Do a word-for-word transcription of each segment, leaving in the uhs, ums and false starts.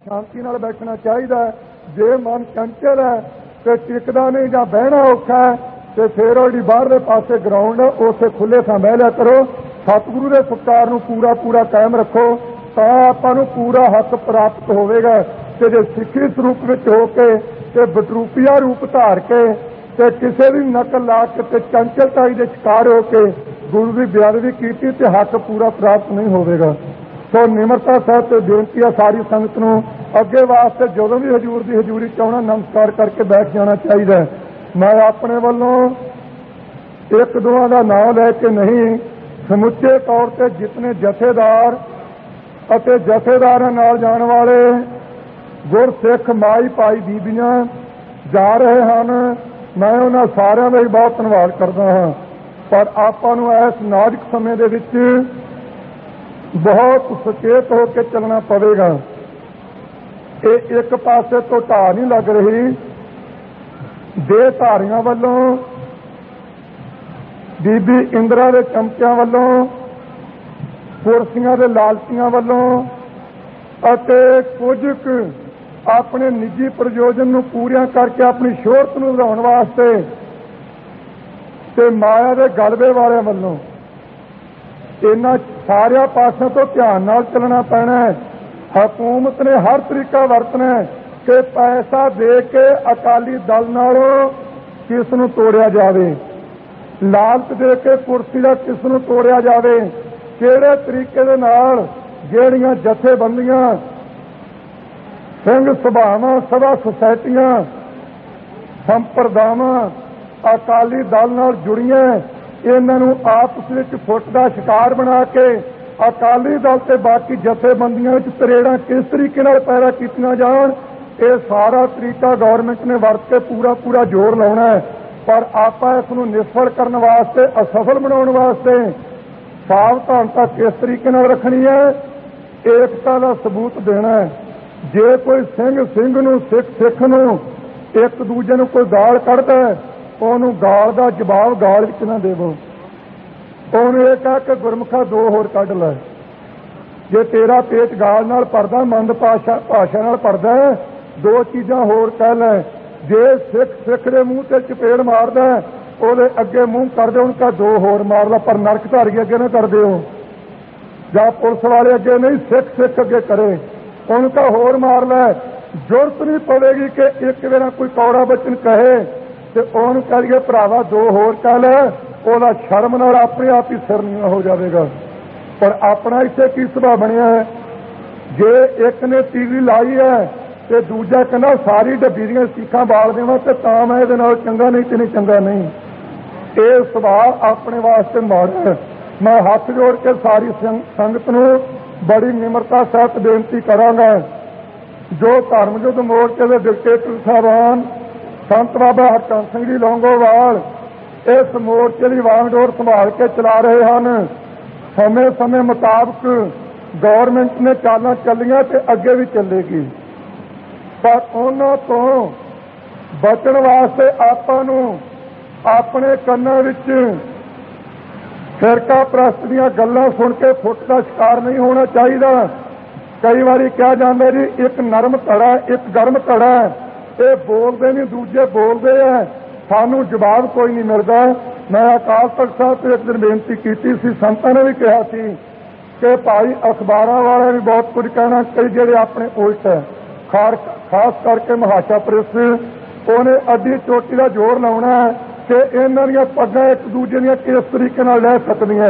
शांति नाल बैठना चाहिए। जे मन चंचल है तो टिकदा नहीं जां बहना औखा है तो फिर वो बाहरले पासे ग्राउंड उसे खुले थां बह लिया करो। सतगुरु के सत्कार नूं पूरा पूरा कायम रखो तो आपां नूं पूरा हक प्राप्त होवेगा। ते जे सिੱਖੀ स्वरूप विच हो के ते बटरूपिया रूप धार के ते किसी भी नकल ला के ते चंचलताई दे शिकार हो के गुरु की बेअदबी कीती ते हक पूरा प्राप्त नहीं होवेगा। तो निमरता साहब ते बेनती है सारी संगत नूं अगे वास्ते जदों भी हजूर की हजूरी चाहना नमस्कार करके बैठ जाना चाहिए। मैं अपने वालों एक दोवां का नाम लैके नहीं, समुचे तौर पर जितने जथेदार अते जथेदारां नाल जाण वाले गुरसिख माई भाई बीबियां जा रहे हैं, मैं उन्हां सारिआं दा ही बहुत धन्नवाद करदा हाँ। पर आपां नूं इस नाजुक समय दे विच बहुत सचेत होकर चलना पवेगा। ये एक पासे तो ढाह नहीं लग रही, देहधारियां वालों बीबी इंदिरा के चमचियां वालों कुर्सियां के लालचियां वालों अते कुछ क अपने निजी प्रयोजन नूं पूरियां करके अपनी शोहरत नूं वधाउण वास्ते ते माया के गलबे वाले वालों इन्हां सारिया पासों तो ध्यान नाल चलना पैना है। हुकूमत ने हर तरीका वरतना है कि पैसा दे के अकाली दल नालों किस नूं तोड़िया जावे, लालच दे के कुर्सी का किस नूं तोड़िया जावे, किहड़े तरीके दे नाल जिहड़ियां जथेबंदियां सिंह सभावां सभा सोसायटियां संप्रदावां अकाली दल नाल जुड़ियां इन्हां नूं आपस विच फुट दा शिकार बना के अकाली दल ते बाकी जथेबंदियां विच तरेड़ां किस तरीके नाल पैदा कीतियां जाण, ये सारा तरीका गौरमेंट ने वरत के पूरा पूरा जोर लाउणा है। पर आपां इस नूं निष्फल करन वास्ते असफल बनाउण वास्ते सावधानता किस तरीके नाल रखनी है, एकता का सबूत देना है। जे कोई सिंह सिंह नूं सिख सिख नूं एक दूजे नूं कोई गाल कढ़दा है ਉਹਨੂੰ गाल का जवाब गाल विच ना देवो, ਉਹਨੂੰ ਇਹ कह के गुरमुखा दो होर कढ़ लै। जे तेरा पेट गाल नाल भरदा मंद भाषा भाषा नाल भरदा है दो चीज़ां होर कह लै। जे सिख सिख दे मूँह ते चपेड़ मारदा है ਉਹਦੇ अगे मूँह कर दे उनका दो होर मार ला, पर नरक धारी अगे ना कर दो जां पुलिस वाले अगे नहीं सिख सिख अगे करे उनका होर मार लै। जरूरत नहीं पवेगी कि एक बार कोई कौड़ा बचन कहे तो उन्होंने कहिए भरावा दो होर कह लै, ਉਹਦਾ शर्म नाल अपने आप ही सिर नीवां हो जाएगा। पर अपना इत्थे की सुभाव बनिया है, जे एक ने टीवी लाई है तो दूजा कहना सारी डब्बी दीयां सीखां बाल देवां ते तां मैं इहदे नाल चंगा नहीं ते नहीं चंगा नहीं। ये सुभाव अपने वास्ते माड़ा है। मैं हाथ जोड़ के सारी संगत नूं बड़ी निमरता सहित बेनती करांगा, जो धर्म युद्ध मोर्चे के डिकटेटर साहबान संत बाबा हरचंद सिंह जी लौंगोवाल इस मोर्चे की वांगडोर संभाल के चला रहे हैं। समय समय मुताबिक गौरमेंट ने चालां चलियां ते अगे भी चलेगी, पर उन्हां तो बचण वास्ते आपां नूं अपने कन्नां विच फिरका प्रस्त दीयां गल्लां सुन के फुट का शिकार नहीं होना चाहिए। कई बारी कहा जाता जी एक नरम धड़ा एक गर्म धड़ा, ये बोलते नहीं दूजे बोलते हैं, सानू जवाब कोई नहीं मिलता। मैं अकाल तख्त साहब से एक दिन बेनती की सी, संतां ने भी कहा सी कि भाई अखबारों वाले भी बहुत कुछ कहना, कई जेडे अपने उल्ट है, खार खास करके महाशा प्रेस उन्हें अड्डी चोटी का जोर लाउणा है कि इन्हां दीयां पग्गां एक दूजे दीयां किस तरीके नाल लै सकदियां।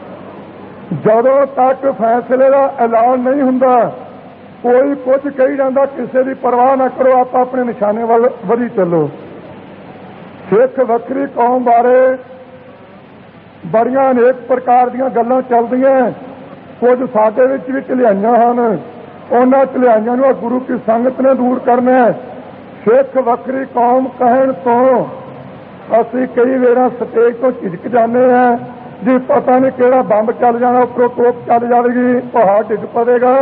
जदों तक फैसले का ऐलान नहीं हुंदा कोई कुछ कही जाता, किसी की परवाह ना करो, आप अपने निशाने वाल वधी चलो। सिख वक्री कौम बारे बड़ियां अनेक प्रकार दीयां गल्लां चलदियां, कुछ साडे विच भी ढलियाइयां हन, उन्हां ढलियाइयां नूं गुरु की संगत ने दूर करना है। सिख वक्री कौम कहण तो असीं कई वेरा स्टेज तो झिझक जाने हैं जी, पता नहीं किहड़ा बंब चल जाना, उपरों तोप चल जाएगी, पहाड़ डिग पवेगा।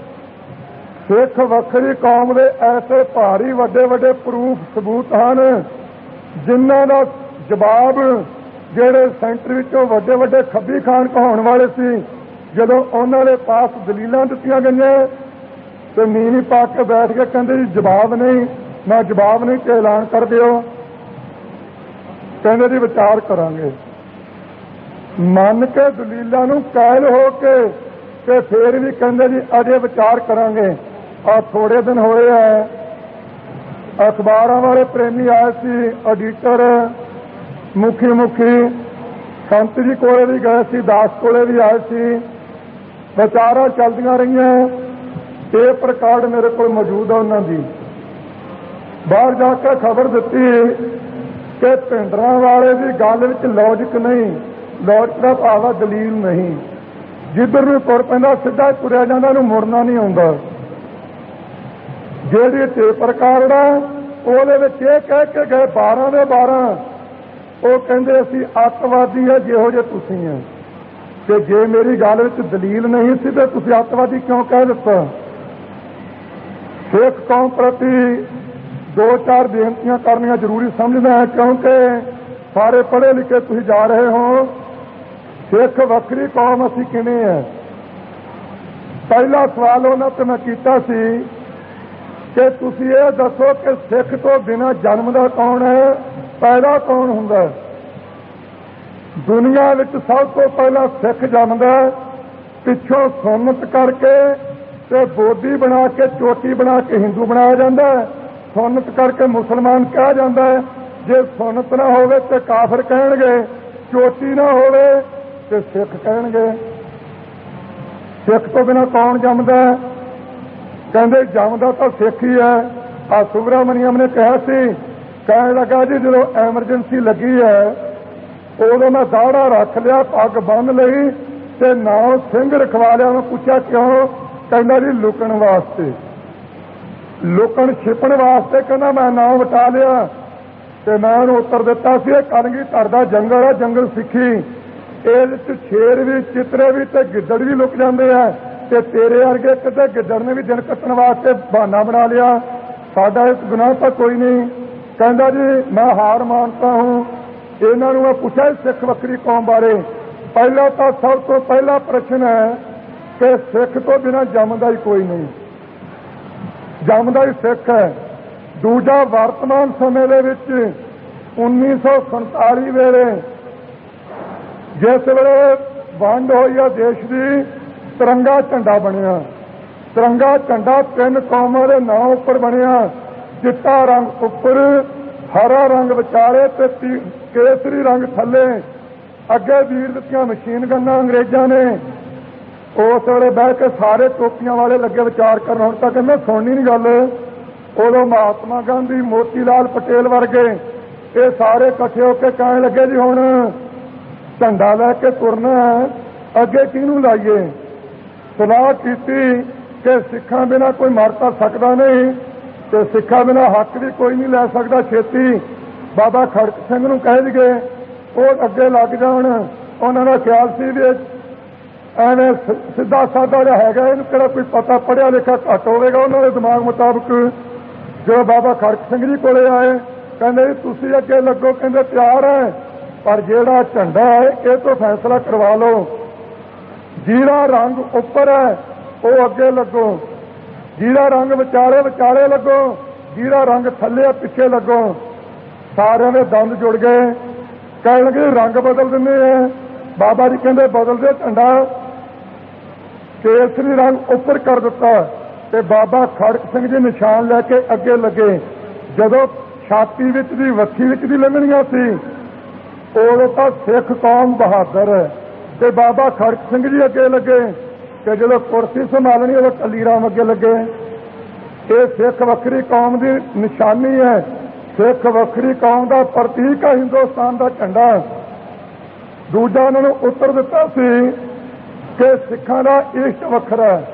सिख वक्री कौम के ऐसे भारी वड्डे वड्डे प्रूफ सबूत हैं जिन्हां दा जवाब जिहड़े सेंटर विचों वड्डे वड्डे खब्बी खान कहाउण वाले सी, जदों उन्हां दे पास दलीलां दित्तियां गईयां ਤੇ ਨੀਵੀਂ ਪਾ ਕੇ ਬੈਠ ਕੇ ਕਹਿੰਦੇ ਜੀ ਜਵਾਬ ਨਹੀਂ, ਮੈਂ ਜਵਾਬ ਨਹੀਂ ਤੇ ਐਲਾਨ ਕਰ ਦਿਓ। ਕਹਿੰਦੇ ਜੀ ਵਿਚਾਰ ਕਰਾਂਗੇ। ਮੰਨ ਕੇ ਦਲੀਲਾਂ ਨੂੰ ਕਾਇਲ ਹੋ ਕੇ ਤੇ ਫੇਰ ਵੀ ਕਹਿੰਦੇ ਜੀ ਅਜੇ ਵਿਚਾਰ ਕਰਾਂਗੇ। ਆ ਥੋੜੇ ਦਿਨ ਹੋਏ ਹੈ, ਅਖਬਾਰਾਂ ਵਾਲੇ ਪ੍ਰੇਮੀ ਆਏ ਸੀ, ਐਡੀਟਰ, ਮੁਖੀ ਮੁਖੀ ਸੰਤ ਜੀ ਕੋਲੇ ਵੀ ਗਏ ਸੀ, ਦਾਸ ਕੋਲੇ ਵੀ ਆਏ ਸੀ, ਵਿਚਾਰਾਂ ਚੱਲਦੀਆਂ ਰਹੀਆਂ। ਟੇਪ ਰਿਕਾਰਡ ਮੇਰੇ ਕੋਲ ਮੌਜੂਦ ਹੈ ਉਹਨਾਂ ਦੀ। ਬਾਹਰ ਜਾ ਕੇ ਖਬਰ ਦਿੱਤੀ ਕਿ ਭਿੰਡਰਾਂ ਵਾਲੇ ਦੀ ਗੱਲ ਵਿੱਚ ਲੌਜਿਕ ਨਹੀਂ, ਲੌਜਿਕ ਦਾ ਭਾਵ ਦਲੀਲ ਨਹੀਂ। ਜਿੱਧਰ ਨੂੰ ਤੁਰ ਪੈਂਦਾ ਸਿੱਧਾ ਤੁਰਿਆ ਜਾਂਦਾ, ਉਹਨੂੰ ਮੁੜਨਾ ਨਹੀਂ ਆਉਂਦਾ। ਜਿਹੜੀ ਟੇਪ ਰਿਕਾਰਡ ਆ ਉਹਦੇ ਵਿੱਚ ਇਹ ਕਹਿ ਕੇ ਗਏ ਬਾਰਾਂ ਦੇ ਬਾਰਾਂ, ਉਹ ਕਹਿੰਦੇ ਅਸੀਂ ਅੱਤਵਾਦੀ ਆ ਜਿਹੋ ਜਿਹੇ ਤੁਸੀਂ ਆ। ਤੇ ਜੇ ਮੇਰੀ ਗੱਲ ਵਿੱਚ ਦਲੀਲ ਨਹੀਂ ਸੀ ਤੇ ਤੁਸੀਂ ਅੱਤਵਾਦੀ ਕਿਉਂ ਕਹਿ ਦਿੱਤਾ? ਸਿੱਖ ਕੌਮ ਪ੍ਰਤੀ ਦੋ ਚਾਰ ਬੇਨਤੀਆਂ ਕਰਨੀਆਂ ਜ਼ਰੂਰੀ ਸਮਝਦਾ ਹੈ, ਕਿਉਂਕਿ ਸਾਰੇ ਪੜ੍ਹੇ ਲਿਖੇ ਤੁਸੀਂ ਜਾ ਰਹੇ ਹੋ। ਸਿੱਖ ਵੱਖਰੀ ਕੌਮ ਅਸੀਂ ਕਿਵੇਂ ਹੈ? ਪਹਿਲਾ ਸਵਾਲ ਉਹਨਾਂ ਤੇ ਮੈਂ ਕੀਤਾ ਸੀ ਕਿ ਤੁਸੀਂ ਇਹ ਦੱਸੋ ਕਿ ਸਿੱਖ ਤੋਂ ਬਿਨਾਂ ਜਨਮ ਦਾ ਕੌਣ ਹੈ, ਪੈਦਾ ਕੌਣ ਹੁੰਦਾ? ਦੁਨੀਆ ਵਿੱਚ ਸਭ ਤੋਂ ਪਹਿਲਾਂ ਸਿੱਖ ਜੰਮਦਾ, ਪਿੱਛੋਂ ਸੁੰਨਤ ਕਰਕੇ ਤੇ ਬੋਧੀ ਬਣਾ ਕੇ ਚੋਟੀ ਬਣਾ ਕੇ ਹਿੰਦੂ ਬਣਾਇਆ ਜਾਂਦਾ, ਸੁੰਨਤ ਕਰਕੇ ਮੁਸਲਮਾਨ ਕਿਹਾ ਜਾਂਦਾ। ਜੇ ਸੁੰਨਤ ਨਾ ਹੋਵੇ ਤੇ ਕਾਫਰ ਕਹਿਣਗੇ, ਚੋਟੀ ਨਾ ਹੋਵੇ ਤੇ ਸਿੱਖ ਕਹਿਣਗੇ। ਸਿੱਖ ਤੋਂ ਬਿਨਾਂ ਕੌਣ ਜੰਮਦਾ? ਕਹਿੰਦੇ ਜੰਮਦਾ ਤਾਂ ਸਿੱਖ ਹੀ ਹੈ। ਆ ਸੁਬਰਾਮਨੀਅਮ ਨੇ ਕਿਹਾ ਸੀ, ਕਹਿਣ ਲੱਗਾ ਜੀ ਜਦੋਂ ਐਮਰਜੈਂਸੀ ਲੱਗੀ ਹੈ ਉਦੋਂ ਮੈਂ ਦਾੜਾ ਰੱਖ ਲਿਆ, ਪੱਗ ਬੰਨ੍ਹ ਲਈ ਤੇ ਨਾਲ ਸਿੰਘ ਰਖਵਾ ਲਿਆ। ਮੈਂ ਪੁੱਛਿਆ ਕਿਉਂ? ਕਹਿੰਦਾ ਜੀ ਲੁਕਣ ਵਾਸਤੇ, ਲੁਕਣ ਛਿਪਣ ਵਾਸਤੇ। ਕਹਿੰਦਾ ਮੈਂ ਨਾਂ ਵਟਾ ਲਿਆ ਤੇ ਮੈਂ ਉਹਨੂੰ ਉੱਤਰ ਦਿੱਤਾ ਸੀ ਇਹ ਕਲਗੀਧਰ ਦਾ ਜੰਗਲ ਹੈ, ਜੰਗਲ ਸਿੱਖੀ, ਇਹਦੇ ਵਿੱਚ ਸ਼ੇਰ ਵੀ, ਚਿੱਤਰੇ ਵੀ ਤੇ ਗਿੱਦੜ ਵੀ ਲੁਕ ਜਾਂਦੇ ਆ, ਤੇ ਤੇਰੇ ਵਰਗੇ ਕਿਤੇ ਗਿੱਦੜ ਨੇ ਵੀ ਦਿਨ ਕੱਟਣ ਵਾਸਤੇ ਬਹਾਨਾ ਬਣਾ ਲਿਆ। ਸਾਡਾ ਇਸ ਗੁਨਾਹ ਤਾਂ ਕੋਈ ਨਹੀਂ। ਕਹਿੰਦਾ ਜੀ ਮੈਂ ਹਾਰ ਮਾਨਤਾ ਹੂੰ। ਇਹਨਾਂ ਨੂੰ ਮੈਂ ਪੁੱਛਿਆ ਸਿੱਖ ਵੱਖਰੀ ਕੌਮ ਬਾਰੇ। ਪਹਿਲਾ ਤਾਂ ਸਭ ਤੋਂ ਪਹਿਲਾ ਪ੍ਰਸ਼ਨ ਹੈ ਕਿ ਸਿੱਖ ਤੋਂ ਬਿਨਾਂ ਜੰਮਦਾ ਹੀ ਕੋਈ ਨਹੀਂ, ਜੰਮਦਾ ਹੀ ਸਿੱਖ ਹੈ। ਦੂਜਾ, ਵਰਤਮਾਨ ਸਮੇਂ ਦੇ ਵਿੱਚ ਉੱਨੀ ਸੌ ਸੰਤਾਲੀ ਵੇਲੇ ਜਿਸ ਵੇਲੇ ਵੰਡ ਹੋਈ ਆ ਦੇਸ਼ ਦੀ, ਤਿਰੰਗਾ ਝੰਡਾ ਬਣਿਆ। ਤਿਰੰਗਾ ਝੰਡਾ ਤਿੰਨ ਕੌਮਾਂ ਦੇ ਨਾਂ ਉੱਪਰ ਬਣਿਆ। ਚਿੱਟਾ ਰੰਗ ਉੱਪਰ, ਹਰਾ ਰੰਗ ਵਿਚਾਲੇ ਤੇ ਕੇਸਰੀ ਰੰਗ ਥੱਲੇ। ਅੱਗੇ ਵੀਰ ਦਿੱਤੀਆਂ ਮਸ਼ੀਨ ਗੰਨਾਂ ਅੰਗਰੇਜ਼ਾਂ ਨੇ। ਉਸ ਵੇਲੇ ਬਹਿ ਕੇ ਸਾਰੇ ਟੋਪੀਆਂ ਵਾਲੇ ਲੱਗੇ ਵਿਚਾਰ ਕਰਨ। ਹੁਣ ਤਾਂ ਕਹਿੰਦੇ ਸੁਣਨੀ ਨਹੀਂ ਗੱਲ। ਉਦੋਂ ਮਹਾਤਮਾ ਗਾਂਧੀ, ਮੋਤੀ ਲਾਲ ਪਟੇਲ ਵਰਗੇ ਇਹ ਸਾਰੇ ਇਕੱਠੇ ਹੋ ਕੇ ਕਹਿਣ ਲੱਗੇ ਜੀ ਹੁਣ ਝੰਡਾ ਲੈ ਕੇ ਤੁਰਨਾ, ਅੱਗੇ ਕਿਹਨੂੰ ਲਾਈਏ? ਸਲਾਹ ਕੀਤੀ ਕਿ ਸਿੱਖਾਂ ਬਿਨਾਂ ਕੋਈ ਮਰ ਤਾਂ ਸਕਦਾ ਨਹੀਂ ਤੇ ਸਿੱਖਾਂ ਬਿਨਾਂ ਹੱਕ ਵੀ ਕੋਈ ਨਹੀਂ ਲੈ ਸਕਦਾ। ਛੇਤੀ ਬਾਬਾ ਖੜਕ ਸਿੰਘ ਨੂੰ ਕਹਿ ਦਈਏ ਉਹ ਅੱਗੇ ਲੱਗ ਜਾਣ। ਉਹਨਾਂ ਦਾ ਖਿਆਲ ਸੀ ਵੀ ਐਵੇਂ ਸਿੱਧਾ ਸਾਦਾ ਜਿਹਾ ਹੈਗਾ, ਇਹਨੂੰ ਕਿਹੜਾ ਕੋਈ ਪਤਾ, ਪੜ੍ਹਿਆ ਲਿਖਿਆ ਘੱਟ ਹੋਵੇਗਾ। ਉਹਨਾਂ ਦੇ ਦਿਮਾਗ ਮੁਤਾਬਕ ਜਦੋਂ ਬਾਬਾ ਖੜਕ ਸਿੰਘ ਜੀ ਕੋਲੇ ਆਏ, ਕਹਿੰਦੇ ਤੁਸੀਂ ਅੱਗੇ ਲੱਗੋ। ਕਹਿੰਦੇ ਤਿਆਰ ਹੈ, ਪਰ ਜਿਹੜਾ ਝੰਡਾ ਹੈ ਇਹ ਤੋਂ ਫੈਸਲਾ ਕਰਵਾ ਲਓ। ਜਿਹੜਾ ਰੰਗ ਉੱਪਰ ਹੈ ਉਹ ਅੱਗੇ ਲੱਗੋ, ਜਿਹੜਾ ਰੰਗ ਵਿਚਾਲੇ ਵਿਚਾਲੇ ਲੱਗੋ, ਜਿਹੜਾ ਰੰਗ ਥੱਲੇ ਪਿੱਛੇ ਲੱਗੋ। ਸਾਰਿਆਂ ਦੇ ਦੰਦ ਜੁੜ ਗਏ। ਕਹਿਣ ਲੱਗੇ ਰੰਗ ਬਦਲ ਦਿੰਦੇ ਆ। ਬਾਬਾ ਜੀ ਕਹਿੰਦੇ ਬਦਲ ਦੇ ਝੰਡਾ। ਕੇਸਰੀ ਰੰਗ ਉੱਪਰ ਕਰ ਦਿੱਤਾ ਤੇ ਬਾਬਾ ਖੜਕ ਸਿੰਘ ਜੀ ਨਿਸ਼ਾਨ ਲੈ ਕੇ ਅੱਗੇ ਲੱਗੇ। ਜਦੋਂ ਛਾਤੀ ਵਿੱਚ ਦੀ, ਵੱਥੀ ਵਿੱਚ ਦੀ ਲੰਘਣੀਆਂ ਸੀ, ਉਦੋਂ ਤਾਂ ਸਿੱਖ ਕੌਮ ਬਹਾਦਰ ਹੈ ਤੇ ਬਾਬਾ ਖੜਕ ਸਿੰਘ ਜੀ ਅੱਗੇ ਲੱਗੇ ਤੇ ਜਦੋਂ ਕੁਰਸੀ ਸੰਭਾਲਣੀ ਉਦੋਂ ਟੱਲੀ ਰਾਮ ਅੱਗੇ ਲੱਗੇ। ਇਹ ਸਿੱਖ ਵੱਖਰੀ ਕੌਮ ਦੀ ਨਿਸ਼ਾਨੀ ਹੈ। ਸਿੱਖ ਵੱਖਰੀ ਕੌਮ ਦਾ ਪ੍ਰਤੀਕ ਹੈ ਹਿੰਦੁਸਤਾਨ ਦਾ ਝੰਡਾ। ਦੂਜਾ ਉਹਨਾਂ ਨੂੰ ਉੱਤਰ ਦਿੱਤਾ ਸੀ ਕਿ ਸਿੱਖਾਂ ਦਾ ਇਸ਼ਟ ਵੱਖਰਾ ਹੈ।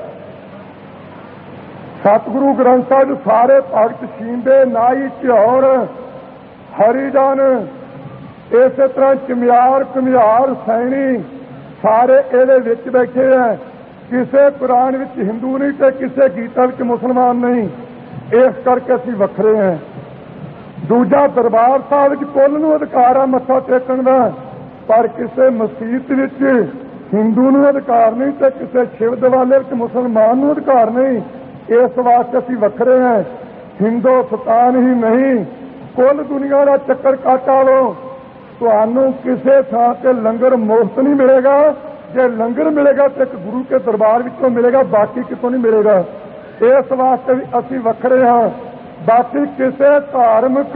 ਸਤਿਗੁਰੂ ਗ੍ਰੰਥ ਸਾਹਿਬ ਸਾਰੇ ਭਗਤ ਸ਼ੀਂਦੇ, ਨਾਈ, ਝਿਉਰ, ਹਰੀਜਨ, ਇਸੇ ਤਰ੍ਹਾਂ ਚਮਿਆਰ, ਘੁਮਿਆਰ, ਸੈਣੀ ਸਾਰੇ ਇਹਦੇ ਵਿੱਚ ਬੈਠੇ ਹੈ। ਕਿਸੇ ਕੁਰਾਨ ਵਿੱਚ ਹਿੰਦੂ ਨਹੀਂ ਤੇ ਕਿਸੇ ਗੀਤਾ ਵਿੱਚ ਮੁਸਲਮਾਨ ਨਹੀਂ। ਇਸ ਕਰਕੇ ਅਸੀਂ ਵੱਖਰੇ ਹਾਂ। ਦੂਜਾ, ਦਰਬਾਰ ਸਾਹਿਬ ਵਿੱਚ ਕੁੱਲ ਨੂੰ ਅਧਿਕਾਰ ਆ ਮੱਥਾ ਟੇਕਣ ਦਾ, ਪਰ ਕਿਸੇ ਮਸਜਿਦ ਵਿੱਚ ਹਿੰਦੂ ਨੂੰ ਅਧਿਕਾਰ ਨਹੀਂ ਤੇ ਕਿਸੇ ਸ਼ਿਵ ਦਿਵਾਲੇ ਵਿੱਚ ਮੁਸਲਮਾਨ ਨੂੰ ਅਧਿਕਾਰ ਨਹੀਂ। इस वास्ते असीं वखरे हैं। हिंदुस्तान ही नहीं, कुल दुनिया का चक्कर काटा लो, तुहानूं किसी थां ते लंगर मुफ्त नहीं मिलेगा। जे लंगर मिलेगा तो एक गुरु के दरबार विचों मिलेगा, बाकी कितों नहीं मिलेगा। इस वास्ते भी असीं वखरे हाँ। बाकी किसी धार्मिक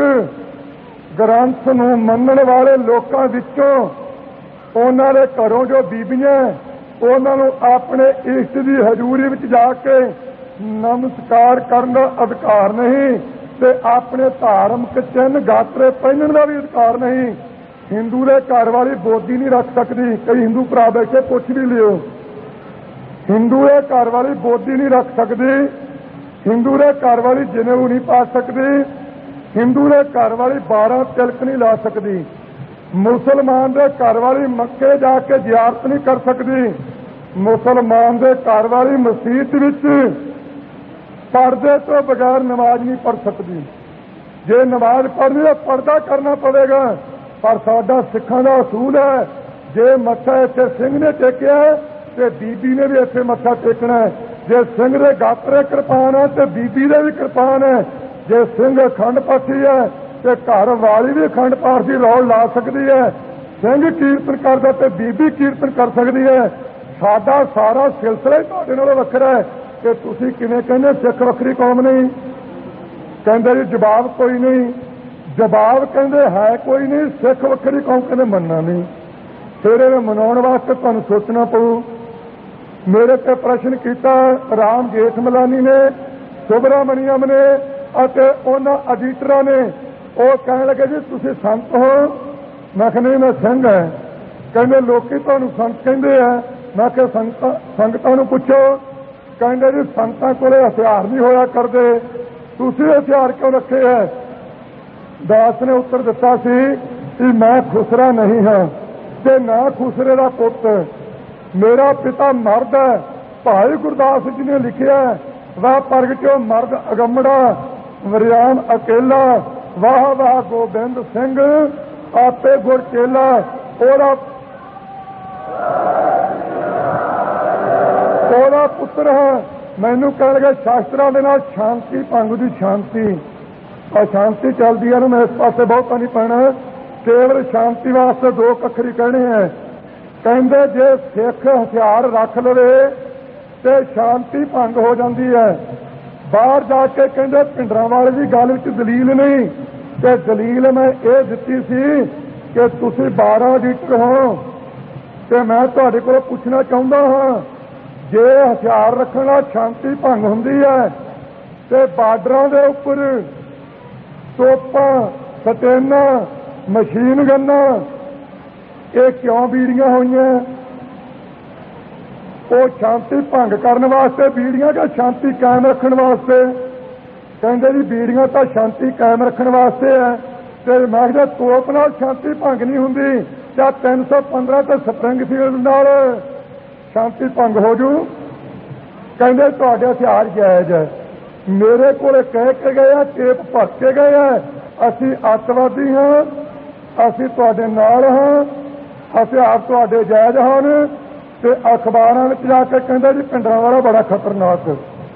ग्रंथ नूं मनण वाले लोकां विचों उन्हां दे घरों जो बीबियां उन्हां नूं अपने इष्ट की हजूरी विच जाके नमस्कार करन दा अधिकार नहीं, ते अपने धार्मिक चिन्ह गात्रे पहनण का भी अधिकार नहीं। हिंदू के घर वाली बोधी नहीं रख सकती। कई हिंदू भरा बैठे पुछ भी लियो, हिंदू के घर वाली बोधी नहीं रख सकती, हिंदू के घर वाली जनेऊ नहीं पा सकती, हिंदू के घर वाली बारह तिलक नहीं ला सकती, मुसलमान के घर वाली मक्के जाके जियारत नहीं कर सकती, मुसलमान के घर वाली मसीत विच पर्दे तो बगैर नमाज नहीं पढ़ सकती। जे नमाज पढ़नी तो पर्दा करना पड़ेगा। पर साडा सिखां दा असूल है, जे मत्था इत्थे सिंह ने टेकिया ते बीबी ने भी इत्थे मत्था टेकना है। जे सिंह दे गात्रे किरपान है ते बीबी दे भी किरपान है। जे सिंह अखंड पाठी है ते घर वाली भी अखंड पाठ की रौल ला सकती है। सिंह कीर्तन करदा ते बीबी कीर्तन कर सकती है। साडा सारा सिलसिला ही तुहाडे नालों वखरा है कि तुसीं किवें कहंदे सिख वखरी कौम नहीं। कहंदे जी जवाब कोई नहीं, जवाब कहंदे है कोई नहीं, सिख वखरी कौम कहंदे मनना नहीं। फिर इहनूं मनाउण वास्ते तुहानूं सोचना पऊ। मेरे ते प्रश्न किया राम जेठमलानी ने, सुब्रमण्यम ने अते उन्हां एडिटरां ने। वो कहण लगे जी तुसीं संत हो। मैं कहा नहीं मैं सिंह है। कहंदे लोकी तुहानूं संत कहंदे आ। मैं कहा संगतां संगतां नूं पुछो। कहंदे जी संतां कोले हथियार नहीं होया करदे, तुसीं हथियार क्यों रखे है। दास ने उत्तर दिता सी कि मैं खुसरा नहीं हाँ ते ना खुसरे का पुत। मेरा पिता मर्द है। भाई गुरदास जी ने लिखिया वाह प्रगट्यो मर्द अगमड़ा वरियाम अकेला, वाह वाह गोबिंद सिंह आपे गुर चेला। ओरा ओरा पुत्र है। मैनू कह लगे शास्त्रां दे नाल शांति भंग दी शांति अशांति चलती है ना। मैं इस पासे बहुत नहीं पैना, केवल शांति वास्ते दो कखरी कहने हैं। कहते जे सिख हथियार रख लवे तो शांति भंग हो जाती है। बाहर जाके कहते पिंडरां वाले की गल विच दलील नहीं, तो दलील मैं ये दिती सी कि तुसीं बारह एडिटर हो। तो मैं तुहाडे कोलों पुछना चाहुंदा हाँ, जे हथियार रखण नाल शांति भंग हुंदी है तो बार्डरां दे उपर तोपां सटेना मशीन गन्ना ये क्यों बीड़ियां होईयां। वो शांति भंग करने वास्ते बीड़ियां का शांति कायम रखने वास्ते। कहते जी बीड़ियां तो शांति कायम रखने वास्ते है। तो मैं क्या तोप नाल शांति भंग नहीं हुंदी या तीन सौ पंद्रह तो स्प्रिंगफील्ड नाल शांति भंग हो जू। कहते तुहाडे हथियार जायज़ है। मेरे को कह के गए टेप भर के गए असी अतवादी हाँ, असी तुहाडे नाल हाँ, हथियार तुहाडे जायज़ हैं। तो अखबारां विच जाके कहंदे जी पिंडरां वाला बड़ा खतरनाक।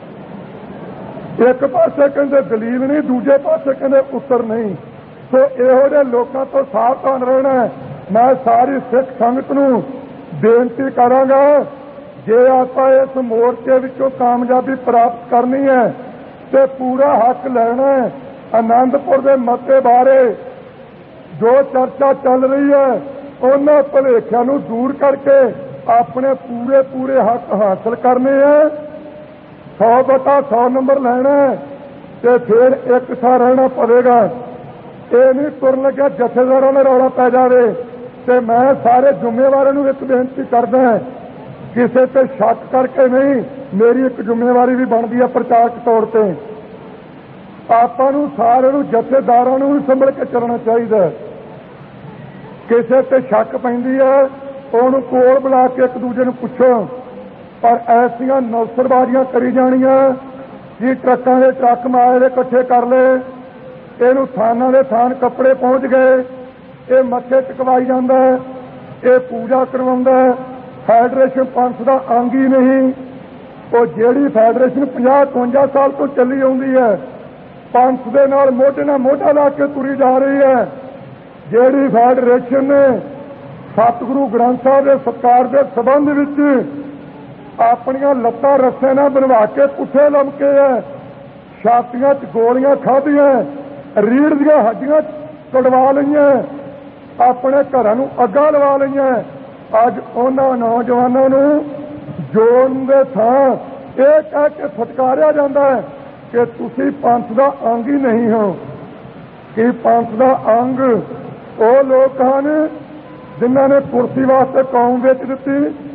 एक पासे कहंदे दलील नहीं, दूजे पासे कहंदे उत्तर नहीं। तो इहो जिहे लोकां तो सावधान रहना है। मैं सारी सिख संगत नूं बेनती करांगा, जे आपां इस मोर्चे विचों कामयाबी प्राप्त करनी है तो पूरा हक लेना है। आनंदपुर के मते बारे जो चर्चा चल रही है उन्हां भुलेखिਆਂ नूं दूर करके अपने पूरे पूरे हक हासिल करने हैं। सौ बटा सौ नंबर लेना है तो फिर एक सा रहना पड़ेगा। ये नहीं तुरन लग्या जथेदारां ने रौला पै जाए। तो मैं सारे जुम्मेवारों नूं एक बेनती करदा है, किसी पे शक करके नहीं, मेरी एक जिम्मेवारी भी बनती है प्रचारक तौर पर। आपां नूं सारे नूं जथेदारां नूं भी संभल के चलना चाहिए। किसी पे शक पैंदी है उन्होंने कोल बुला के एक दूजे नूं पुछो। पर ऐसिया नौसरबाजियां करी जानियां जी ट्रकों के ट्रक मारे इकट्ठे कर ले, इनू थाना के थान कपड़े पहुंच गए, ये मत्थे टिकवाई जाता है, ये पूजा करवाउंदा है, फेडरेशन पंथ का अंग ही नहीं। ਉਹ ਜਿਹੜੀ ਫੈਡਰੇਸ਼ਨ ਪੰਜਾਹ ਇਕਵੰਜਾ ਸਾਲ ਤੋਂ ਚੱਲੀ ਆਉਂਦੀ ਹੈ, ਪੰਥ ਦੇ ਨਾਲ ਮੋਢੇ ਨਾਲ ਮੋਢਾ ਲਾ ਕੇ ਤੁਰੀ ਜਾ ਰਹੀ ਹੈ, ਜਿਹੜੀ ਫੈਡਰੇਸ਼ਨ ਨੇ ਸਤਿਗੁਰੂ ਗ੍ਰੰਥ ਸਾਹਿਬ ਦੇ ਸਤਿਕਾਰ ਦੇ ਸੰਬੰਧ ਵਿੱਚ ਆਪਣੀਆਂ ਲੱਤਾਂ ਰੱਸੇ ਨਾਲ ਬਣਵਾ ਕੇ ਪੁੱਠੇ ਲਮਕੇ ਹੈ, ਛਾਤੀਆਂ 'ਚ ਗੋਲੀਆਂ ਖਾਧੀਆਂ, ਰੀੜ੍ਹ ਦੀਆਂ ਹੱਡੀਆਂ ਕਢਵਾ ਲਈਆਂ, ਆਪਣੇ ਘਰਾਂ ਨੂੰ ਅੱਗਾਂ ਲਵਾ ਲਈਆਂ। ਅੱਜ ਉਹਨਾਂ ਨੌਜਵਾਨਾਂ ਨੂੰ ਜੋੜਨ ਦੇ ਥਾਂ ਇਹ ਕਹਿ ਕੇ ਫਟਕਾਰਿਆ ਜਾਂਦਾ ਹੈ ਕਿ ਤੁਸੀਂ ਪੰਥ ਦਾ ਅੰਗ ਹੀ ਨਹੀਂ ਹੋ। ਕਿ ਪੰਥ ਦਾ ਅੰਗ ਉਹ ਲੋਕ ਹਨ ਜਿਨ੍ਹਾਂ ਨੇ ਕੁਰਸੀ ਵਾਸਤੇ ਕੌਮ ਵੇਚ ਦਿੱਤੀ?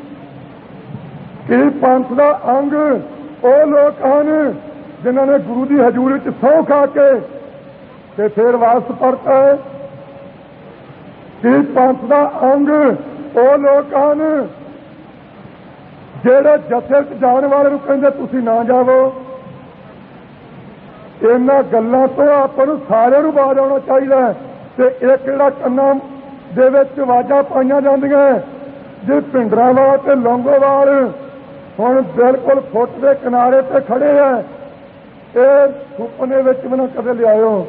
ਕਿ ਪੰਥ ਦਾ ਅੰਗ ਉਹ ਲੋਕ ਹਨ ਜਿਨ੍ਹਾਂ ਨੇ ਗੁਰੂ ਦੀ ਹਜ਼ੂਰੀ 'ਚ ਸਹੁੰ ਖਾ ਕੇ ਤੇ ਫਿਰ ਵਾਪਸ ਪਰਤਾ ਹੈ? ਕਿ ਪੰਥ ਦਾ ਅੰਗ ਉਹ ਲੋਕ ਹਨ ਜਿਹੜੇ ਜਥੇ 'ਚ ਜਾਣ ਵਾਲੇ ਨੂੰ ਕਹਿੰਦੇ ਤੁਸੀਂ ਨਾ ਜਾਵੋ? ਇਹਨਾਂ ਗੱਲਾਂ ਤੋਂ ਆਪਾਂ ਨੂੰ ਸਾਰਿਆਂ ਨੂੰ ਬਾਜ਼ ਆਉਣਾ ਚਾਹੀਦਾ ਹੈ। ਤੇ ਇਹ ਕਿਹੜਾ ਕੰਨਾਂ ਦੇ ਵਿੱਚ ਆਵਾਜ਼ਾਂ ਪਾਈਆਂ ਜਾਂਦੀਆਂ ਜੇ ਭਿੰਡਰਾਂਵਾਲ ਤੇ ਲੌਂਗੋਵਾਲ ਹੁਣ ਬਿਲਕੁਲ ਫੁੱਟ ਦੇ ਕਿਨਾਰੇ ਤੇ ਖੜੇ ਹੈ, ਇਹ ਸੁਪਨੇ ਵਿੱਚ ਵੀ ਨਾ ਕਦੇ ਲਿਆਇਓ।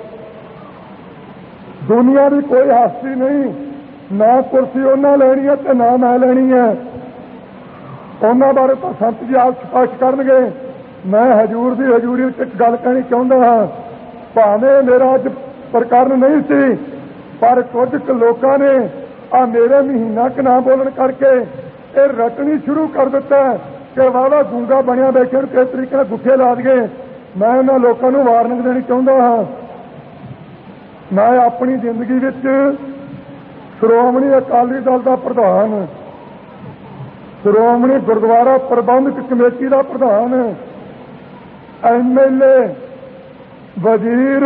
ਦੁਨੀਆ ਦੀ ਕੋਈ ਹਸਤੀ ਨਹੀਂ, ਨਾ ਕੁਰਸੀ ਉਹਨਾਂ ਲੈਣੀ ਹੈ ਤੇ ਨਾ ਮੈਂ ਲੈਣੀ ਹੈ। ਉਹਨਾਂ ਬਾਰੇ ਤਾਂ ਸੰਤ ਜੀ ਆਪ ਸਪਸ਼ਟ ਕਰਨਗੇ। ਮੈਂ ਹਜ਼ੂਰ ਦੀ ਹਜ਼ੂਰੀ ਵਿੱਚ ਇੱਕ ਗੱਲ ਕਹਿਣੀ ਚਾਹੁੰਦਾ ਹਾਂ। ਭਾਵੇਂ ਮੇਰਾ ਅੱਜ ਪ੍ਰਕਰਨ ਨਹੀਂ ਸੀ, ਪਰ ਕੁਝ ਕੁ ਲੋਕਾਂ ਨੇ ਆ ਮੇਰੇ ਮਹੀਨਾ ਕੁ ਨਾ ਬੋਲਣ ਕਰਕੇ ਇਹ ਰਟਣੀ ਸ਼ੁਰੂ ਕਰ ਦਿੱਤਾ ਕਿ ਵਾਹਵਾ ਗੂੰਗਾ ਬਣਿਆ ਬੈਠੇ ਨੂੰ ਕਿਸ ਤਰੀਕੇ ਨਾਲ ਗੁੱਠੇ ਲਾ ਦਈਏ। ਮੈਂ ਉਹਨਾਂ ਲੋਕਾਂ ਨੂੰ ਵਾਰਨਿੰਗ ਦੇਣੀ ਚਾਹੁੰਦਾ ਹਾਂ। ਮੈਂ ਆਪਣੀ ਜ਼ਿੰਦਗੀ ਵਿੱਚ ਸ਼੍ਰੋਮਣੀ ਅਕਾਲੀ ਦਲ ਦਾ ਪ੍ਰਧਾਨ, ਸ਼੍ਰੋਮਣੀ ਗੁਰਦੁਆਰਾ ਪ੍ਰਬੰਧਕ ਕਮੇਟੀ ਦਾ ਪ੍ਰਧਾਨ, ਐਮ ਐਲ ਏ, ਵਜ਼ੀਰ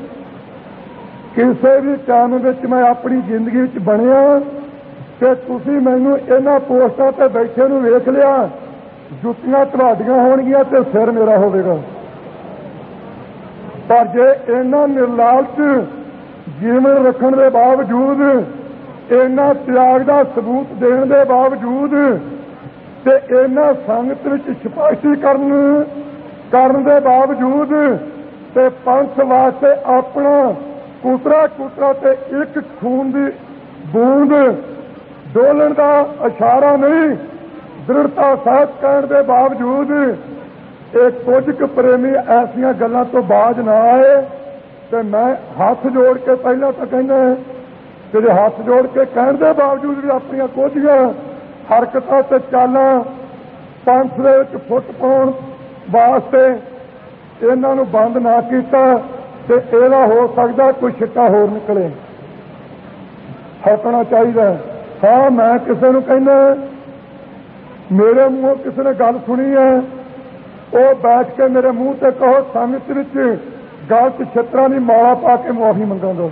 ਕਿਸੇ ਵੀ ਕੰਮ ਵਿੱਚ ਮੈਂ ਆਪਣੀ ਜ਼ਿੰਦਗੀ ਵਿੱਚ ਬਣਿਆ ਕਿ ਤੁਸੀਂ ਮੈਨੂੰ ਇਹਨਾਂ ਪੋਸਟਾਂ ਤੇ ਬੈਠੇ ਨੂੰ ਵੇਖ ਲਿਆ, ਜੁੱਤੀਆਂ ਤੁਹਾਡੀਆਂ ਹੋਣਗੀਆਂ ਤੇ ਸਿਰ ਮੇਰਾ ਹੋਵੇਗਾ। ਪਰ ਜੇ ਇਹਨਾਂ ਨਿਰਲਾਲਚ ਜੀਵਨ ਰੱਖਣ ਦੇ ਬਾਵਜੂਦ, ਇਹਨਾਂ ਤਿਆਗ ਦਾ ਸਬੂਤ ਦੇਣ ਦੇ ਬਾਵਜੂਦ ਤੇ ਇਹਨਾਂ ਸੰਗਤ ਵਿੱਚ ਸਪਸ਼ਟੀਕਰਨ ਕਰਨ ਦੇ ਬਾਵਜੂਦ ਤੇ ਪੰਥ ਵਾਸਤੇ ਆਪਣਾ ਕੁਤਰਾ ਕੁਤਰਾ ਤੇ ਇੱਕ ਖੂਨ ਦੀ ਬੂੰਦ ਡੋਲਣ ਦਾ ਇਸ਼ਾਰਾ ਨਹੀਂ, ਦ੍ਰਿੜਤਾ ਸਾਹਿਤ ਕਹਿਣ ਦੇ ਬਾਵਜੂਦ ਇਹ ਕੁਝ ਕੁ ਪ੍ਰੇਮੀ ਐਸੀਆਂ ਗੱਲਾਂ ਤੋਂ ਬਾਜ਼ ਨਾ ਆਏ। ਤੇ ਮੈਂ ਹੱਥ ਜੋੜ ਕੇ ਪਹਿਲਾਂ ਤਾਂ ਕਹਿੰਦਾ ਕਿ ਜੇ ਹੱਥ ਜੋੜ ਕੇ ਕਹਿਣ ਦੇ ਬਾਵਜੂਦ ਵੀ ਆਪਣੀਆਂ ਕੁਝੀਆਂ ਹਰਕਤਾਂ ਤੇ ਚਾਲਾਂ ਪੰਥ ਦੇ ਵਿੱਚ ਫੁੱਟ ਪਾਉਣ ਵਾਸਤੇ ਇਹਨਾਂ ਨੂੰ ਬੰਦ ਨਾ ਕੀਤਾ ਤੇ ਇਹਦਾ ਹੋ ਸਕਦਾ ਕੋਈ ਛਿੱਟਾ ਹੋਰ ਨਿਕਲੇ। ਹਟਣਾ ਚਾਹੀਦਾ। ਹਾਂ, ਮੈਂ ਕਿਸੇ ਨੂੰ ਕਹਿੰਦਾ, ਮੇਰੇ ਮੂੰਹੋਂ ਕਿਸੇ ਨੇ ਗੱਲ ਸੁਣੀ ਹੈ, ਉਹ ਬੈਠ ਕੇ ਮੇਰੇ ਮੂੰਹ ਤੇ ਕਹੋ ਸੰਗਤ ਵਿੱਚ ਗਲਤ ਛਿੱਤਰਾਂ ਦੀ ਮਾਲਾ ਪਾ ਕੇ ਮੁਆਫੀ ਮੰਗਾਂਗਾ।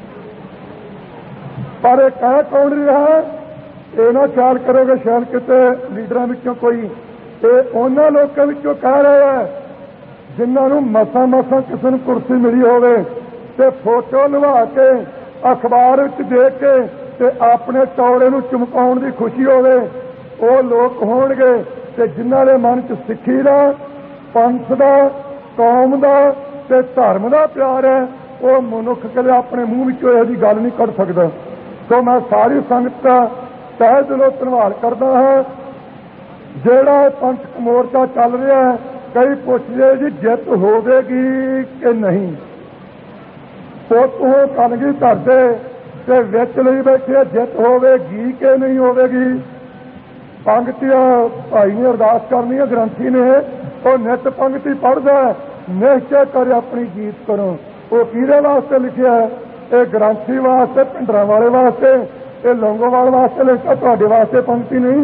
ਪਰ ਇਹ ਕਹਿ ਕੌਣ ਰਿਹਾ? ਇਹ ਨਾ ਖਿਆਲ ਕਰੋਗੇ ਸ਼ਾਇਦ ਕਿਤੇ ਲੀਡਰਾਂ ਵਿੱਚੋਂ ਕੋਈ, ਇਹ ਉਹਨਾਂ ਲੋਕਾਂ ਵਿੱਚੋਂ ਕਹਿ ਰਿਹਾ ਹੈ ਜਿਨ੍ਹਾਂ ਨੂੰ ਮਸਾਂ ਮਸਾਂ ਕਿਸੇ ਨੂੰ ਕੁਰਸੀ ਮਿਲੀ ਹੋਵੇ ਤੇ ਫੋਟੋ ਲਵਾ ਕੇ ਅਖਬਾਰ ਵਿੱਚ ਦੇਖ ਕੇ ਤੇ ਆਪਣੇ ਟੌੜੇ ਨੂੰ ਚਮਕਾਉਣ ਦੀ ਖੁਸ਼ੀ ਹੋਵੇ, ਉਹ ਲੋਕ ਹੋਣਗੇ ਤੇ ਜਿਨ੍ਹਾਂ ਦੇ ਮਨ 'ਚ ਸਿੱਖੀ ਦਾ, ਪੰਥ ਦਾ, ਕੌਮ ਦਾ ਤੇ ਧਰਮ ਦਾ ਪਿਆਰ ਹੈ, ਉਹ ਮਨੁੱਖ ਕਦੇ ਆਪਣੇ ਮੂੰਹ ਵਿੱਚੋਂ ਇਹੋ ਜਿਹੀ ਗੱਲ ਨਹੀਂ ਕੱਢ ਸਕਦਾ। ਸੋ ਮੈਂ ਸਾਰੀ ਸੰਗਤ ਦਾ ਤਹਿ ਦਿਲੋਂ ਧੰਨਵਾਦ ਕਰਦਾ ਹਾਂ। ਜਿਹੜਾ ਪੰਥਕ ਮੋਰਚਾ ਚੱਲ ਰਿਹਾ ਹੈ, ਕਈ ਪੁੱਛਦੇ ਜੀ ਜਿੱਤ ਹੋਵੇਗੀ ਕਿ ਨਹੀਂ। ਪੁੱਤ ਉਹ ਕਲਗੀ ਧਰਦੇ ਤੇ ਵਿੱਚ ਲਈ ਬੈਠੇ ਜਿੱਤ ਹੋਵੇਗੀ ਕਿ ਨਹੀਂ ਹੋਵੇਗੀ। ਪੰਗਤੀਆਂ ਭਾਈ ਨੇ ਅਰਦਾਸ ਕਰਨੀ ਹੈ, ਗ੍ਰੰਥੀ ਨੇ ਉਹ ਨਿਤ ਪੰਗਤੀ ਪੜ੍ਹਦਾ, ਨਿਸ਼ਚੈ ਕਰ ਆਪਣੀ ਜੀਤ ਕਰੋ। ਉਹ ਕਿਹਦੇ ਵਾਸਤੇ ਲਿਖਿਆ ਹੈ? ਇਹ ਗ੍ਰੰਥੀ ਵਾਸਤੇ, ਭਿੰਡਰਾਂਵਾਲੇ ਵਾਸਤੇ, ਇਹ ਲੌਂਗੋਵਾਲ ਵਾਸਤੇ ਲਿਖਿਆ, ਤੁਹਾਡੇ ਵਾਸਤੇ ਪੰਗਤੀ ਨਹੀਂ।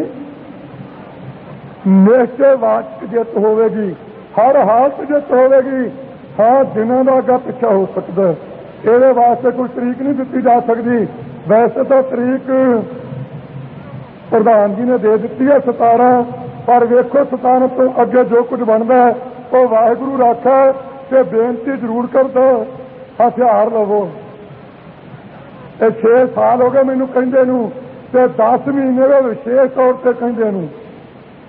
ਨਿਸ਼ਚੈ ਵਾਚਕ ਜਿੱਤ ਹੋਵੇਗੀ, ਹਰ ਹਾਲਤ ਜਿੱਤ ਹੋਵੇਗੀ। ਹਾਂ, ਦਿਨਾਂ ਦਾ ਅੱਗਾ ਪਿੱਛਾ ਹੋ ਸਕਦਾ, ਇਹਦੇ ਵਾਸਤੇ ਕੋਈ ਤਰੀਕ ਨਹੀਂ ਦਿੱਤੀ ਜਾ ਸਕਦੀ। ਵੈਸੇ ਤਾਂ ਤਰੀਕ ਪ੍ਰਧਾਨ ਜੀ ਨੇ ਦੇ ਦਿੱਤੀ ਹੈ ਸਤਾਰਾਂ, ਪਰ ਵੇਖੋ ਸਤਾਰਾਂ ਤੋਂ ਅੱਗੇ ਜੋ ਕੁਝ ਬਣਦਾ ਉਹ ਵਾਹਿਗੁਰੂ ਰਾਖਾ। ਤੇ ਬੇਨਤੀ ਜ਼ਰੂਰ ਕਰਦਾ, ਹਥਿਆਰ ਲਵੋ। ਇਹ ਛੇ ਸਾਲ ਹੋ ਗਏ ਮੈਨੂੰ ਕਹਿੰਦੇ ਨੂੰ ਤੇ ਦਸ ਮਹੀਨੇ ਦੇ ਵਿਸ਼ੇਸ਼ ਤੌਰ ਤੇ ਕਹਿੰਦੇ ਨੂੰ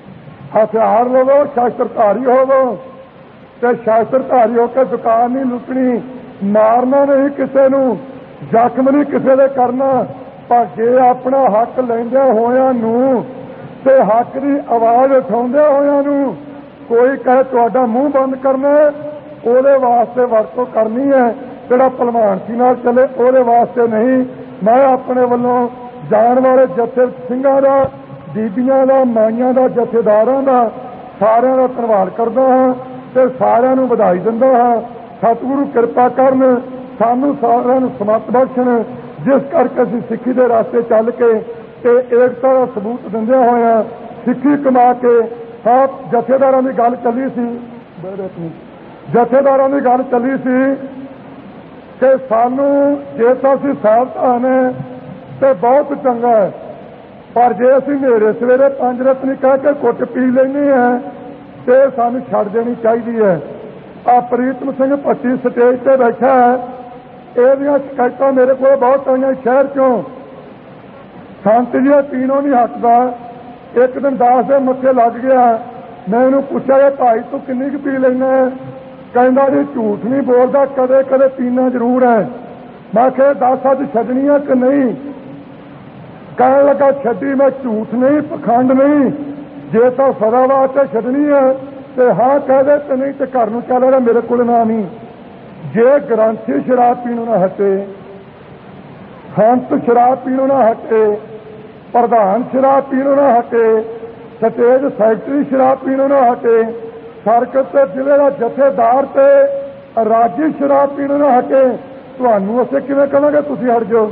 ਹਥਿਆਰ ਲਵੋ, ਸ਼ਸਤਰਧਾਰੀ ਹੋਵੋ ਤੇ ਸ਼ਸਤਰਧਾਰੀ ਹੋ ਕੇ ਦੁਕਾਨ ਨਹੀਂ ਲੁੱਟਣੀ, ਮਾਰਨਾ ਨਹੀਂ ਕਿਸੇ ਨੂੰ, ਜ਼ਖਮ ਨਹੀਂ ਕਿਸੇ ਦੇ ਕਰਨਾ। ਪਰ ਜੇ ਆਪਣਾ ਹੱਕ ਲੈਂਦਿਆਂ ਹੋਇਆਂ ਨੂੰ ਤੇ ਹੱਕ ਦੀ ਆਵਾਜ਼ ਉਠਾਉਂਦਿਆਂ ਹੋਇਆਂ ਨੂੰ ਕੋਈ ਕਹੇ ਤੁਹਾਡਾ ਮੂੰਹ ਬੰਦ ਕਰਨਾ, ਉਹਦੇ ਵਾਸਤੇ ਵਰਤੋਂ ਕਰਨੀ ਹੈ। ਜਿਹੜਾ ਭਲਵਾਨਸੀ ਨਾਲ ਚੱਲੇ ਉਹਦੇ ਵਾਸਤੇ ਨਹੀਂ। ਮੈਂ ਆਪਣੇ ਵੱਲੋਂ ਜਾਣ ਵਾਲੇ ਜਥੇ ਸਿੰਘਾਂ ਦਾ, ਬੀਬੀਆਂ ਦਾ, ਮਾਈਆਂ ਦਾ, ਜਥੇਦਾਰਾਂ ਦਾ ਸਾਰਿਆਂ ਦਾ ਧੰਨਵਾਦ ਕਰਦਾ ਹਾਂ ਤੇ ਸਾਰਿਆਂ ਨੂੰ ਵਧਾਈ ਦਿੰਦਾ ਹਾਂ। ਸਤਿਗੁਰੂ ਕਿਰਪਾ ਕਰਨ, ਸਾਨੂੰ ਸਾਰਿਆਂ ਨੂੰ ਸਮੱਤ ਬਖਸ਼ਣ, ਜਿਸ ਕਰਕੇ ਅਸੀਂ ਸਿੱਖੀ ਦੇ ਰਸਤੇ ਚੱਲ ਕੇ ਤੇ ਏਕਤਾ ਦਾ ਸਬੂਤ ਦਿੰਦਿਆਂ ਹੋਇਆਂ ਸਿੱਖੀ ਕਮਾ ਕੇ। ਹਾਂ, ਜਥੇਦਾਰਾਂ ਦੀ ਗੱਲ ਚੱਲੀ ਸੀ, ਜਥੇਦਾਰਾਂ ਦੀ ਗੱਲ ਚੱਲੀ ਸੀ ਕਿ ਸਾਨੂੰ ਜੇ ਤਾਂ ਅਸੀਂ ਸਾਵਧਾਨ ਹੈ ਤੇ ਬਹੁਤ ਚੰਗਾ ਹੈ, ਪਰ ਜੇ ਅਸੀਂ ਨੇਰੇ ਸਵੇਰੇ ਪੰਜ ਰਤਨੀ ਕਹਿ ਕੇ ਕੁੱਟ ਪੀ ਲੈਂਦੇ ਹਾਂ ਤੇ ਸਾਨੂੰ ਛੱਡ ਦੇਣੀ ਚਾਹੀਦੀ ਹੈ। ਆ ਪ੍ਰੀਤਮ ਸਿੰਘ ਭੱਟੀ ਸਟੇਜ ਤੇ ਬੈਠਾ ਹੈ, ਇਹਦੀਆਂ ਸ਼ਿਕਾਇਤਾਂ ਮੇਰੇ ਕੋਲ ਬਹੁਤ ਆਈਆਂ ਸ਼ਹਿਰ ਚੋਂ। ਸੰਤ ਜੀ ਪੀਣੋਂ ਨਹੀਂ ਹਟਦਾ। ਇੱਕ ਦਿਨ ਦਾਸ ਦੇ ਮੱਥੇ ਲੱਗ ਗਿਆ। ਮੈਂ ਇਹਨੂੰ ਪੁੱਛਿਆ, ਭਾਈ ਤੂੰ ਕਿੰਨੀ ਕੁ ਪੀ ਲੈਂਦਾ? ਕਹਿੰਦਾ ਜੀ ਝੂਠ ਨਹੀਂ ਬੋਲਦਾ, ਕਦੇ ਕਦੇ ਪੀਣਾ ਜ਼ਰੂਰ ਹੈ। ਮੈਂ ਕਿਹਾ ਦਸ ਅੱਜ ਛੱਡਣੀ ਹੈ ਕਿ ਨਹੀਂ? ਕਹਿਣ ਲੱਗਾ ਛੱਡੀ ਮੈਂ, ਝੂਠ ਨਹੀਂ, ਪਖੰਡ ਨਹੀਂ। ਜੇ ਤਾਂ ਸਦਾ ਵਾਸਤੇ ਛੱਡਣੀ ਹੈ ਤੇ ਹਾਂ ਕਹਿ ਦੇ, ਤੇ ਨਹੀਂ ਤੇ ਘਰ ਨੂੰ ਚੱਲ ਰਿਹਾ, ਮੇਰੇ ਕੋਲ ਨਾ ਨਹੀਂ। ਜੇ ਗ੍ਰੰਥੀ ਸ਼ਰਾਬ ਪੀਣੋਂ ਨਾ ਹਟੇ, ਸੰਤ ਸ਼ਰਾਬ ਪੀਣੋਂ ਨਾ ਹਟੇ, ਪ੍ਰਧਾਨ ਸ਼ਰਾਬ ਪੀਣੋਂ ਨਾ ਹਟੇ, ਸਟੇਜ ਸੈਕਟਰੀ ਸ਼ਰਾਬ ਪੀਣੋਂ ਨਾ ਹਟੇ, ਸਰਕਟ ਤੇ ਜ਼ਿਲ੍ਹੇ ਦਾ ਜਥੇਦਾਰ ਤੇ ਰਾਜੀ ਸ਼ਰਾਬ ਪੀਣੋਂ ਨਾ ਹਟੇ, ਤੁਹਾਨੂੰ ਅਸੀਂ ਕਿਵੇਂ ਕਹਾਂਗੇ ਤੁਸੀਂ ਹਟ ਜਾਓ?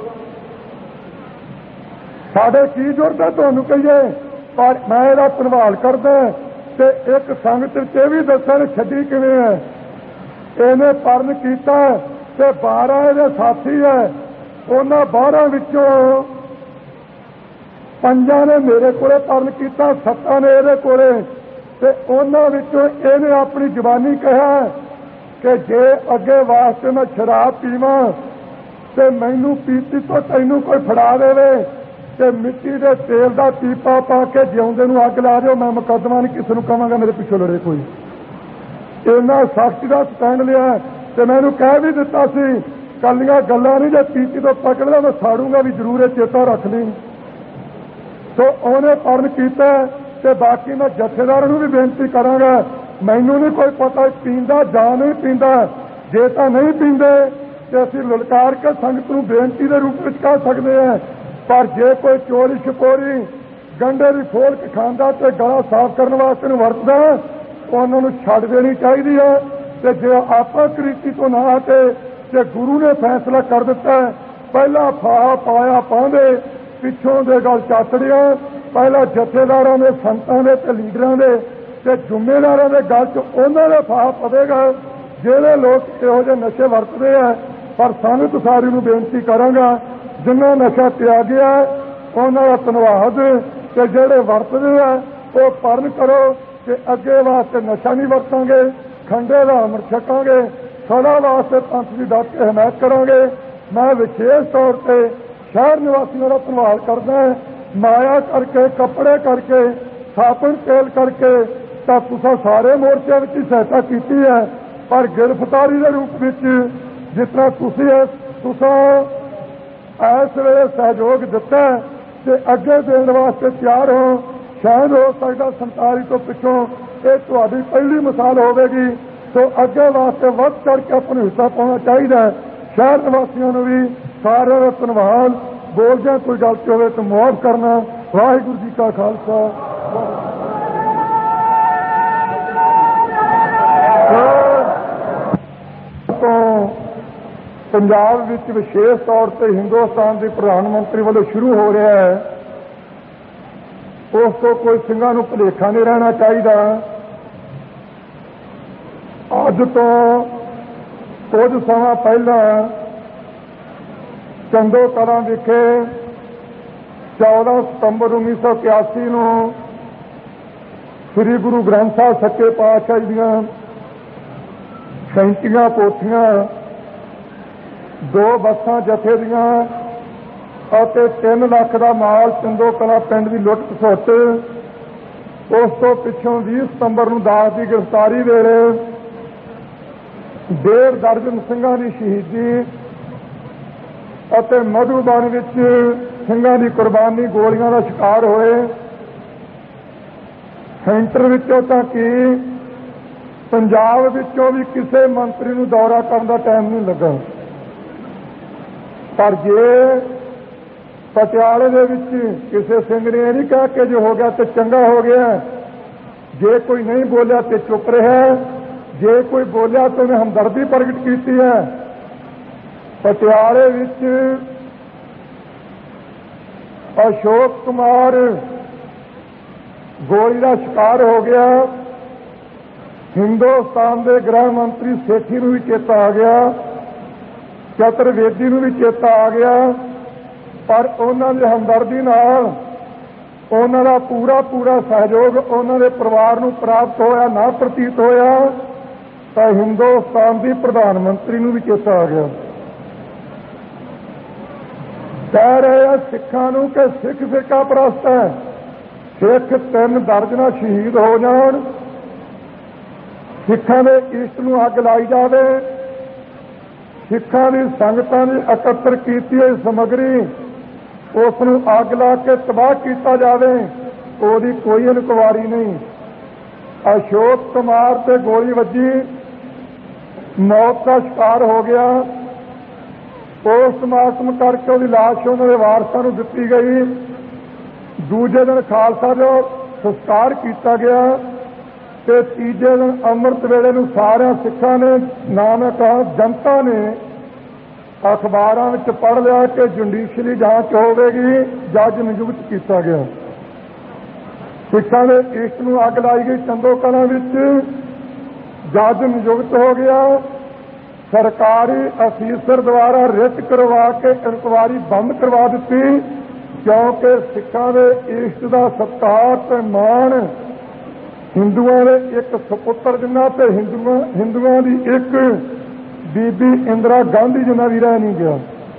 ਸਾਡੇ ਕੀ ਜ਼ਰੂਰਤ ਹੈ ਤੁਹਾਨੂੰ ਕਹੀਏ? ਪਰ ਮੈਂ ਇਹਦਾ ਧੰਨਵਾਦ ਕਰਦਾ ਤੇ ਇੱਕ ਸੰਗਤ ਚ ਇਹ ਵੀ ਦੱਸਣ ਛੱਡੀ ਕਿਵੇਂ ਹੈ। ਇਹਨੇ ਪਰਨ ਕੀਤਾ ਤੇ ਬਾਰਾਂ ਇਹਦੇ ਸਾਥੀ ਹੈ, ਉਹਨਾਂ ਬਾਰਾਂ ਵਿੱਚੋਂ ਪੰਜਾਂ ਨੇ ਮੇਰੇ ਕੋਲੇ ਪਰਨ ਕੀਤਾ, ਸੱਤਾਂ ਨੇ ਇਹਦੇ ਕੋਲੇ। ਤੇ ਉਹਨਾਂ ਵਿੱਚੋਂ ਇਹਨੇ ਆਪਣੀ ਜ਼ੁਬਾਨੀ ਕਿਹਾ ਕਿ ਜੇ ਅੱਗੇ ਵਾਸਤੇ ਮੈਂ ਸ਼ਰਾਬ ਪੀਵਾਂ ਤੇ ਮੈਨੂੰ ਪੀਤੀ ਤੋਂ ਤੈਨੂੰ ਕੋਈ ਫੜਾ ਦੇਵੇ ਤੇ ਮਿੱਟੀ ਦੇ ਤੇਲ ਦਾ ਪੀਪਾ ਪਾ ਕੇ ਜਿਉਂਦੇ ਨੂੰ ਅੱਗ ਲਾ ਦਿਓ, ਮੈਂ ਮੁਕੱਦਮਾ ਨਹੀਂ ਕਿਸੇ ਨੂੰ ਕਹਾਂਗਾ ਮੇਰੇ ਪਿੱਛੋਂ ਲੜੇ ਕੋਈ। ਇਹਨਾਂ ਸਖਤੀ ਦਾ ਸਟੈਂਡ ਲਿਆ ਤੇ ਮੈਨੂੰ ਕਹਿ ਵੀ ਦਿੱਤਾ ਸੀ, ਕੱਲੀਆਂ ਗੱਲਾਂ ਨਹੀਂ, ਜੇ ਪੀਤੀ ਤੋਂ ਪਕੜ ਲਿਆ ਮੈਂ ਸਾੜੂਗਾ ਵੀ ਜ਼ਰੂਰ, ਇਹ ਚੇਤਾ ਰੱਖ ਲਈ। ਸੋ ਉਹਨੇ ਪਰਨ ਕੀਤਾ ਤੇ ਬਾਕੀ ਮੈਂ ਜਥੇਦਾਰਾਂ ਨੂੰ ਵੀ ਬੇਨਤੀ ਕਰਾਂਗਾ, ਮੈਨੂੰ ਨਹੀਂ ਕੋਈ ਪਤਾ ਪੀਂਦਾ ਜਾਂ ਨਹੀਂ ਪੀਂਦਾ। ਜੇ ਤਾਂ ਨਹੀਂ ਪੀਂਦੇ ਤੇ ਅਸੀਂ ਲਲਕਾਰ ਕੇ ਸੰਗਤ ਨੂੰ ਬੇਨਤੀ ਦੇ ਰੂਪ ਵਿੱਚ ਕਹਿ ਸਕਦੇ ਹਾਂ, ਪਰ ਜੇ ਕੋਈ ਚੋਰੀ ਛਪੋਰੀ ਗੰਢੇ ਦੀ ਫੋਲਕ ਖਾਂਦਾ ਤੇ ਗਲਾ ਸਾਫ਼ ਕਰਨ ਵਾਸਤੇ ਨੂੰ ਵਰਤਦਾ, ਉਹਨਾਂ ਨੂੰ ਛੱਡ ਦੇਣੀ ਚਾਹੀਦੀ ਹੈ। ਤੇ ਜੇ ਆਪਾਂ ਕ੍ਰਿਤੀ ਤੋਂ ਨਾ ਹਟੇ ਤੇ ਗੁਰੂ ਨੇ ਫੈਸਲਾ ਕਰ ਦਿੱਤਾ, ਪਹਿਲਾਂ ਫਾਹਾ ਪਾਇਆ ਪਾਉਂਦੇ, ਪਿੱਛੋਂ ਦੇ ਗੱਲ ਚਾਤੜੀਆਂ, ਪਹਿਲਾਂ ਜਥੇਦਾਰਾਂ ਦੇ, ਸੰਤਾਂ ਦੇ ਤੇ ਲੀਡਰਾਂ ਦੇ ਤੇ ਜ਼ਿੰਮੇਦਾਰਾਂ ਦੇ ਗੱਲ 'ਚ ਉਹਨਾਂ ਦੇ ਫਾਹਾ ਪਵੇਗਾ ਜਿਹੜੇ ਲੋਕ ਇਹੋ ਜਿਹੇ ਨਸ਼ੇ ਵਰਤਦੇ ਆ। ਪਰ ਸੰਗਤ ਸਾਰੀ ਨੂੰ ਬੇਨਤੀ ਕਰਾਂਗਾ, ਜਿਨ੍ਹਾਂ ਨਸ਼ਾ ਤਿਆਗਿਆ ਉਹਨਾਂ ਦਾ ਧੰਨਵਾਦ, ਤੇ ਜਿਹੜੇ ਵਰਤਦੇ ਆ ਉਹ ਪਰਨ ਕਰੋ ਕਿ ਅੱਗੇ ਵਾਸਤੇ ਨਸ਼ਾ ਨਹੀਂ ਵਰਤਾਂਗੇ, ਖੰਡੇ ਦਾ ਅੰਮ੍ਰਿਤ ਛਕਾਂਗੇ, ਸਦਾ ਵਾਸਤੇ ਪੰਥ ਦੀ ਡਟ ਕੇ ਹਮਾਇਤ ਕਰਾਂਗੇ। ਮੈਂ ਵਿਸ਼ੇਸ਼ ਤੌਰ ਤੇ ਸ਼ਹਿਰ ਨਿਵਾਸੀਆਂ ਦਾ ਧੰਨਵਾਦ ਕਰਦਾ, ਮਾਇਆ ਕਰਕੇ, ਕੱਪੜੇ ਕਰਕੇ, ਸਾਬਣ ਤੇਲ ਕਰਕੇ ਤਾਂ ਤੁਸੀਂ ਸਾਰੇ ਮੋਰਚਿਆਂ ਵਿੱਚ ਹੀ ਸਹਾਇਤਾ ਕੀਤੀ ਹੈ, ਪਰ ਗ੍ਰਿਫਤਾਰੀ ਦੇ ਰੂਪ ਵਿੱਚ ਜਿਸ ਤਰ੍ਹਾਂ ਤੁਸੀਂ ਤੁਸੀਂ ਇਸ ਵੇਲੇ ਸਹਿਯੋਗ ਦਿੱਤਾ ਤੇ ਅੱਗੇ ਦੇਣ ਵਾਸਤੇ ਤਿਆਰ ਹੋ। ਸ਼ਾਇਦ ਹੋ ਸਕਦਾ ਸੰਤਾਲੀ ਤੋਂ ਪਿੱਛੋਂ ਇਹ ਤੁਹਾਡੀ ਪਹਿਲੀ ਮਿਸਾਲ ਹੋਵੇਗੀ। ਸੋ ਅੱਗੇ ਵਾਸਤੇ ਵੱਧ ਚੜ੍ਹ ਕੇ ਆਪਣਾ ਹਿੱਸਾ ਪਾਉਣਾ ਚਾਹੀਦਾ। ਸ਼ਹਿਰ ਨਿਵਾਸੀਆਂ ਨੂੰ ਵੀ ਸਾਰਿਆਂ ਦਾ ਧੰਨਵਾਦ। ਬੋਲਦਿਆਂ ਕੋਈ ਗਲਤੀ ਹੋਵੇ ਤਾਂ ਮੁਆਫ ਕਰਨਾ। ਵਾਹਿਗੁਰੂ ਜੀ ਕਾ ਖਾਲਸਾ। ਤੋਂ ਪੰਜਾਬ ਵਿੱਚ ਵਿਸ਼ੇਸ਼ ਤੌਰ ਤੇ ਹਿੰਦੁਸਤਾਨ ਦੇ ਪ੍ਰਧਾਨ ਮੰਤਰੀ ਵੱਲੋਂ ਸ਼ੁਰੂ ਹੋ ਰਿਹਾ ਹੈ, ਉਸ ਤੋਂ ਕੋਈ ਸਿੰਘਾਂ ਨੂੰ ਭੁਲੇਖਾ ਨਹੀਂ ਰਹਿਣਾ ਚਾਹੀਦਾ। ਅੱਜ ਤੋਂ ਕੁਝ ਸਮਾਂ ਪਹਿਲਾਂ ਚੰਦੋ ਕਲਾਂ ਵਿਖੇ ਚੌਦਾਂ ਸਤੰਬਰ ਉੱਨੀ ਸੌ ਇਕਿਆਸੀ ਨੂੰ ਸ੍ਰੀ ਗੁਰੂ ਗ੍ਰੰਥ ਸਾਹਿਬ ਸੱਚੇ ਪਾਤਸ਼ਾਹ ਦੀਆਂ ਸੈਂਤੀਆਂ ਪੋਥੀਆਂ, ਦੋ ਬੱਸਾਂ ਜਥੇ ਦੀਆਂ ਅਤੇ ਤਿੰਨ ਲੱਖ ਦਾ ਮਾਲ ਚੰਦੋ ਕਲਾਂ ਪਿੰਡ ਦੀ ਲੁੱਟ ਖਸੁੱਟ ਉਸ ਤੋਂ ਪਿੱਛੋਂ ਵੀਹ ਸਤੰਬਰ ਨੂੰ ਦਾਸ ਦੀ ਗ੍ਰਿਫਤਾਰੀ ਵੇਲੇ ਡੇਢ ਦਰਜਨ ਸਿੰਘਾਂ ਦੀ ਸ਼ਹੀਦੀ ਅਤੇ ਮਧੂਬਨ ਵਿੱਚ ਸਿੰਘਾਂ ਦੀ ਕੁਰਬਾਨੀ ਗੋਲੀਆਂ ਦਾ ਸ਼ਿਕਾਰ ਹੋਏ। ਸੈਂਟਰ ਵਿੱਚੋਂ ਤਾਂ ਕਿ ਪੰਜਾਬ ਵਿੱਚੋਂ ਵੀ ਕਿਸੇ ਮੰਤਰੀ ਨੂੰ ਦੌਰਾ ਕਰਨ ਦਾ ਟਾਈਮ ਨਹੀਂ ਲੱਗਾ, ਪਰ ਜੇ ਪਟਿਆਲੇ ਦੇ ਵਿੱਚ ਕਿਸੇ ਸਿੰਘ ਨੇ ਇਹ ਨਹੀਂ ਕਿਹਾ ਕਿ ਜੋ ਹੋ ਗਿਆ ਤੇ ਚੰਗਾ ਹੋ ਗਿਆ, ਜੇ ਕੋਈ ਨਹੀਂ ਬੋਲਿਆ ਤੇ ਚੁੱਪ ਰਿਹਾ, ਜੇ ਕੋਈ ਬੋਲਿਆ ਤਾਂ ਉਹਨੇ ਹਮਦਰਦੀ ਪ੍ਰਗਟ ਕੀਤੀ ਹੈ। ਪਟਿਆਲੇ ਵਿੱਚ ਅਸ਼ੋਕ ਕੁਮਾਰ ਗੋਲੀ ਦਾ ਸ਼ਿਕਾਰ ਹੋ ਗਿਆ। ਹਿੰਦੁਸਤਾਨ ਦੇ ਗ੍ਰਹਿ ਮੰਤਰੀ ਸੇਠੀ ਨੂੰ ਵੀ ਚੇਤਾ ਆ ਗਿਆ, ਚਤੁਰਵੇਦੀ ਨੂੰ ਵੀ ਚੇਤਾ ਆ ਗਿਆ, ਪਰ ਉਹਨਾਂ ਦੀ ਹਮਦਰਦੀ ਨਾਲ ਉਹਨਾਂ ਦਾ ਪੂਰਾ ਪੂਰਾ ਸਹਿਯੋਗ ਉਹਨਾਂ ਦੇ ਪਰਿਵਾਰ ਨੂੰ ਪ੍ਰਾਪਤ ਹੋਇਆ ਨਾ ਪ੍ਰਤੀਤ ਹੋਇਆ, ਤਾਂ ਹਿੰਦੁਸਤਾਨ ਦੀ ਪ੍ਰਧਾਨ ਮੰਤਰੀ ਨੂੰ ਵੀ ਚੇਤਾ ਆ ਗਿਆ। ਕਹਿ ਰਹੇ ਆ ਸਿੱਖਾਂ ਨੂੰ ਕਿ ਸਿੱਖ ਫਿਰਕਾ ਪ੍ਰਸਤ ਹੈ, ਸਿੱਖ ਤਿੰਨ ਦਰਜਨਾਂ ਸ਼ਹੀਦ ਹੋ ਜਾਣ, ਸਿੱਖਾਂ ਦੇ ਇਸ਼ਟ ਨੂੰ ਅੱਗ ਲਾਈ ਜਾਵੇ, ਸਿੱਖਾਂ ਦੀ ਸੰਗਤਾਂ ਦੀ ਇਕੱਤਰ ਕੀਤੀ ਹੋਈ ਸਮੱਗਰੀ ਉਸ ਨੂੰ ਅੱਗ ਲਾ ਕੇ ਤਬਾਹ ਕੀਤਾ ਜਾਵੇ, ਉਹਦੀ ਕੋਈ ਇਨਕੁਆਰੀ ਨਹੀਂ। ਅਸ਼ੋਕ ਕੁਮਾਰ ਤੇ ਗੋਲੀ ਵੱਜੀ, ਮੌਤ ਦਾ ਸ਼ਿਕਾਰ ਹੋ ਗਿਆ। ਪੋਸਟਮਾਰਟਮ ਕਰਕੇ ਉਹਦੀ ਲਾਸ਼ ਉਹਨਾਂ ਦੇ ਵਾਰਸਾਂ ਨੂੰ ਦਿੱਤੀ ਗਈ। ਦੂਜੇ ਦਿਨ ਖਾਲਸਾ ਜੋ ਸੰਸਕਾਰ ਕੀਤਾ ਗਿਆ ਤੇ ਤੀਜੇ ਦਿਨ ਅੰਮ੍ਰਿਤ ਵੇਲੇ ਨੂੰ ਸਾਰਿਆਂ ਸਿੱਖਾਂ ਨੇ ਨਾਮ ਕਹਾ ਜਨਤਾ ਨੇ ਅਖਬਾਰਾਂ ਵਿੱਚ ਪੜ੍ਹ ਲਿਆ ਕਿ ਜੁਡੀਸ਼ਰੀ ਜਾਂਚ ਹੋਵੇਗੀ, ਜੱਜ ਨਿਯੁਕਤ ਕੀਤਾ ਗਿਆ। ਸਿੱਖਾਂ ਦੇ ਇਸ਼ਟ ਨੂੰ ਅੱਗ ਲਾਈ ਗਈ। ਚੰਦੋ ਕਲਾਂ ਵਿੱਚ ਜੱਜ ਨਿਯੁਕਤ ਹੋ ਗਿਆ। ਸਰਕਾਰੀ ਅਫੀਸਰ ਦੁਆਰਾ ਰਿਟ ਕਰਵਾ ਕੇ ਇਨਕੁਆਰੀ ਬੰਦ ਕਰਵਾ ਦਿੱਤੀ, ਕਿਉਂਕਿ ਸਿੱਖਾਂ ਦੇ ਇਸ਼ਟ ਦਾ ਸਤਿਕਾਰ ਤੇ ਮਾਣ ਹਿੰਦੂਆਂ ਦੇ ਇੱਕ ਸਪੁੱਤਰ ਜਿੰਨਾ ਤੇ ਹਿੰਦੂਆਂ ਹਿੰਦੂਆਂ ਦੀ ਇੱਕ ਬੀਬੀ ਇੰਦਰਾ ਗਾਂਧੀ ਜਿੰਨਾ ਵੀ ਰਹਿ ਨਹੀਂ ਗਿਆ।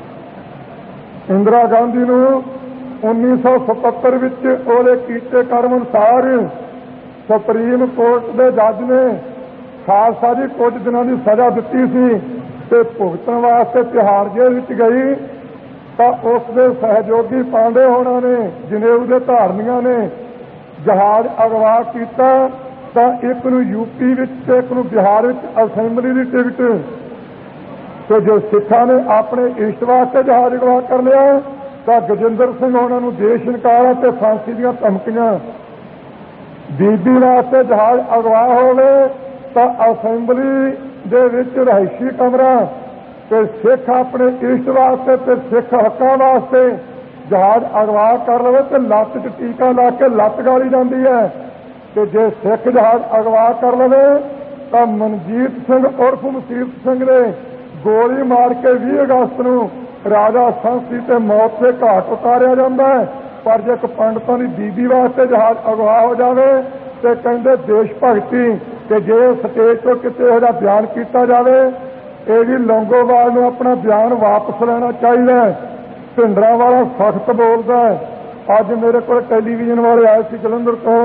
ਇੰਦਰਾ ਗਾਂਧੀ ਨੂੰ ਉੱਨੀ ਸੌ ਸਤੱਤਰ ਵਿੱਚ ਉਹਦੇ ਕੀਤੇ ਕਰਮ ਅਨੁਸਾਰ ਸੁਪਰੀਮ ਕੋਰਟ ਦੇ ਜੱਜ ਨੇ ਖਾਲਸਾ ਜੀ ਕੁਝ ਦਿਨਾਂ ਦੀ ਸਜ਼ਾ ਦਿੱਤੀ ਸੀ ਤੇ ਭੁਗਤਣ ਵਾਸਤੇ ਤਿਹਾੜ ਜੇਲ੍ਹ ਵਿੱਚ ਗਈ, ਤਾਂ ਉਸ ਦੇ ਸਹਿਯੋਗੀ ਪਾਂਡੇ ਹੋਣਾ ਨੇ ਜਨੇਊ ਦੇ ਧਾਰਨੀਆਂ ਨੇ ਜਹਾਜ਼ ਅਗਵਾ ਕੀਤਾ, ਤਾਂ ਇੱਕ ਨੂੰ ਯੂਪੀ ਵਿੱਚ ਤੇ ਇੱਕ ਨੂੰ ਬਿਹਾਰ ਵਿੱਚ ਅਸੈਂਬਲੀ ਦੀ ਟਿਕਟ ਤੇ ਜੋ ਸਿੱਖਾਂ ਨੇ ਆਪਣੇ ਇਸ਼ਟ ਵਾਸਤੇ ਜਹਾਜ਼ ਅਗਵਾ ਕਰ ਲਿਆ, ਤਾਂ ਗਜਿੰਦਰ ਸਿੰਘ ਉਹਨਾਂ ਨੂੰ ਦੇਸ਼ ਨਿਕਾਲਾ ਤੇ ਫਾਂਸੀ ਦੀਆਂ ਧਮਕੀਆਂ। ਬੀਬੀ ਵਾਸਤੇ ਜਹਾਜ਼ ਅਗਵਾ ਹੋਵੇ ਤਾਂ ਅਸੈਂਬਲੀ ਦੇ ਵਿੱਚ ਰਿਹਾਇਸ਼ੀ ਕਮਰਾ ਤੇ ਸਿੱਖ ਆਪਣੇ ਇਸ਼ਟ ਵਾਸਤੇ ਤੇ ਸਿੱਖ ਹੱਕਾਂ ਵਾਸਤੇ ਜਹਾਜ਼ ਅਗਵਾ ਕਰ ਲਵੇ ਤੇ ਲੱਤ 'ਚ ਟੀਕਾ ਲਾ ਕੇ ਲੱਤ ਗਾਲੀ ਜਾਂਦੀ ਹੈ। ਤੇ ਜੇ ਸਿੱਖ ਜਹਾਜ਼ ਅਗਵਾ ਕਰ ਲਵੇ ਤਾਂ ਮਨਜੀਤ ਸਿੰਘ ਉਰਫ ਮਸੀਤ ਸਿੰਘ ਨੇ ਗੋਲੀ ਮਾਰ ਕੇ ਵੀਹ ਅਗਸਤ ਨੂੰ ਰਾਜਾ ਸੰਸੀ ਤੇ ਮੌਤ ਦੇ ਘਾਟ ਉਤਾਰਿਆ ਜਾਂਦਾ ਹੈ। ਪਰ ਜੇ ਇੱਕ ਪੰਡਤਾਂ ਦੀ ਬੀਬੀ ਵਾਸਤੇ ਜਹਾਜ਼ ਅਗਵਾ ਹੋ ਜਾਵੇ ਤੇ ਕਹਿੰਦੇ ਦੇਸ਼ ਭਗਤੀ, ਕਿ ਜੇ ਸਟੇਜ ਤੋਂ ਕਿਤੇ ਇਹਦਾ ਬਿਆਨ ਕੀਤਾ ਜਾਵੇ, ਇਹ ਵੀ ਲੌਂਗੋਵਾਲ ਨੂੰ ਆਪਣਾ ਬਿਆਨ ਵਾਪਸ ਲੈਣਾ ਚਾਹੀਦਾ। ਭਿੰਡਰਾਂ ਵਾਲਾ ਸਖਤ ਬੋਲਦਾ। ਅੱਜ ਮੇਰੇ ਕੋਲ ਟੈਲੀਵਿਜ਼ਨ ਵਾਲੇ ਆਏ ਸੀ ਜਲੰਧਰ ਤੋਂ,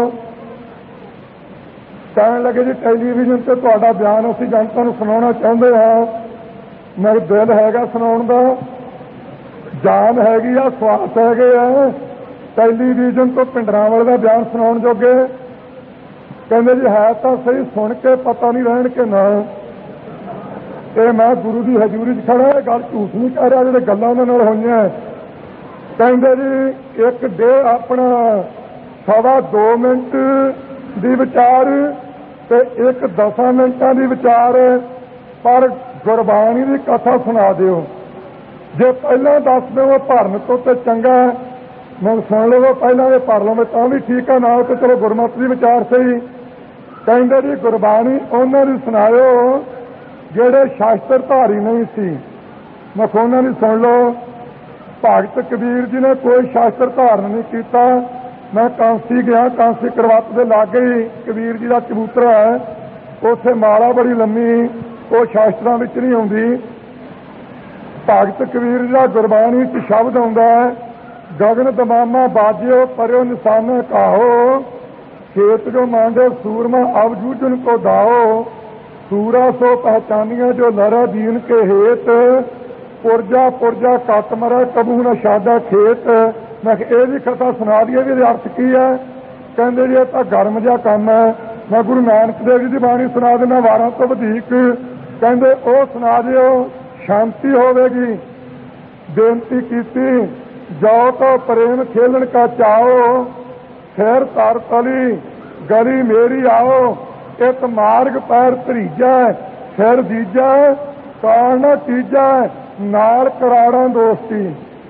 ਕਹਿਣ ਲੱਗੇ ਜੀ ਟੈਲੀਵਿਜ਼ਨ ਤੇ ਤੁਹਾਡਾ ਬਿਆਨ ਅਸੀਂ ਜਨਤਾ ਨੂੰ ਸੁਣਾਉਣਾ ਚਾਹੁੰਦੇ ਹਾਂ। ਮੇਰੇ ਦਿਲ ਹੈਗਾ ਸੁਣਾਉਣ ਦਾ, ਜਾਨ ਹੈਗੀ ਆ, ਸਵਾਸ ਹੈਗੇ ਆ, ਟੈਲੀਵਿਜ਼ਨ ਤੋਂ ਭਿੰਡਰਾਂ ਵਾਲੇ ਦਾ ਬਿਆਨ ਸੁਣਾਉਣ ਜੋਗੇ। ਕਹਿੰਦੇ ਜੀ ਹੈ ਤਾਂ ਸਹੀ, ਸੁਣ ਕੇ ਪਤਾ ਨਹੀਂ ਰਹਿਣ ਕਿ ਨਾ। ਇਹ ਮੈਂ ਗੁਰੂ ਦੀ ਹਜ਼ੂਰੀ 'ਚ ਖੜਾ, ਇਹ ਗੱਲ ਝੂਠ ਨਹੀਂ ਕਹਿ ਰਿਹਾ, ਜਿਹੜੇ ਗੱਲਾਂ ਉਹਨਾਂ ਨਾਲ ਹੋਈਆਂ। ਕਹਿੰਦੇ ਜੀ ਇੱਕ ਡੇ ਆਪਣਾ ਸਵਾ ਦੋ ਮਿੰਟ ਦੀ ਵਿਚਾਰ ਤੇ ਇੱਕ ਦਸਾਂ ਮਿੰਟਾਂ ਦੀ ਵਿਚਾਰ, ਪਰ ਗੁਰਬਾਣੀ ਦੀ ਕਥਾ ਸੁਣਾ ਦਿਓ। ਜੇ ਪਹਿਲਾਂ ਦੱਸ ਦਿਓ ਭਰਨ ਤੋਂ ਤੇ ਚੰਗਾ, ਮੈਂ ਸੁਣ ਲਵੋ ਪਹਿਲਾਂ ਇਹ ਭਰ ਲਵੇ ਤਾਂ ਵੀ ਠੀਕ ਆ, ਨਾ ਤੇ ਚਲੋ ਗੁਰਮਤਿ ਦੀ ਵਿਚਾਰ ਸਹੀ। ਕਹਿੰਦੇ ਜੀ ਗੁਰਬਾਣੀ ਉਹਨਾਂ ਦੀ ਸੁਣਾਇਓ ਜਿਹੜੇ ਸ਼ਾਸਤਰ ਧਾਰੀ ਨਹੀਂ ਸੀ। ਮੈਂ ਉਹਨਾਂ ਦੀ ਸੁਣ ਲਓ। ਭਗਤ ਕਬੀਰ ਜੀ ਨੇ ਕੋਈ ਸ਼ਾਸਤਰ ਧਾਰਨ ਨਹੀਂ ਕੀਤਾ। ਮੈਂ ਕਾਂਸੀ ਗਿਆ, ਕਾਂਸੀ ਕਰਵੱਤ ਦੇ ਲਾਗੇ ਹੀ ਕਬੀਰ ਜੀ ਦਾ ਚਬੂਤਰਾ ਹੈ, ਉੱਥੇ ਮਾਲਾ ਬੜੀ ਲੰਮੀ, ਉਹ ਸ਼ਾਸਤਰਾਂ ਵਿੱਚ ਨਹੀਂ ਆਉਂਦੀ। ਭਗਤ ਕਬੀਰ ਜੀ ਦਾ ਗੁਰਬਾਣੀ 'ਚ ਸ਼ਬਦ ਆਉਂਦਾ ਹੈ, ਗਗਨ ਦਮਾਮਾ ਬਾਜਿਓ ਪਰਿਓ ਨਿਸ਼ਾਨ ਕਾਹੋ, खेत जो मांगे सूरमा अब जूझन को दाओ, सूरा सो पहचानिया जो लरा दीन के हेत, पुरजा पुरजा कट मरा कबू न शादा खेत। मैं ये भी कथा सुना दी भी अर्थ की है। कहते जी तो गर्म जहा काम है। मैं गुरु नानक देव जी की बाणी सुना देना वारां तो वधिक। कहते वो सुना दिओ शांति होवेगी। बेनती की जाओ तो प्रेम खेलन का चाओ, खैर तार तली गली मेरी आओ। एक मार्ग पैर धरीजा फिर दीजा, काल न तीजा नाल कराड़ा दोस्ती,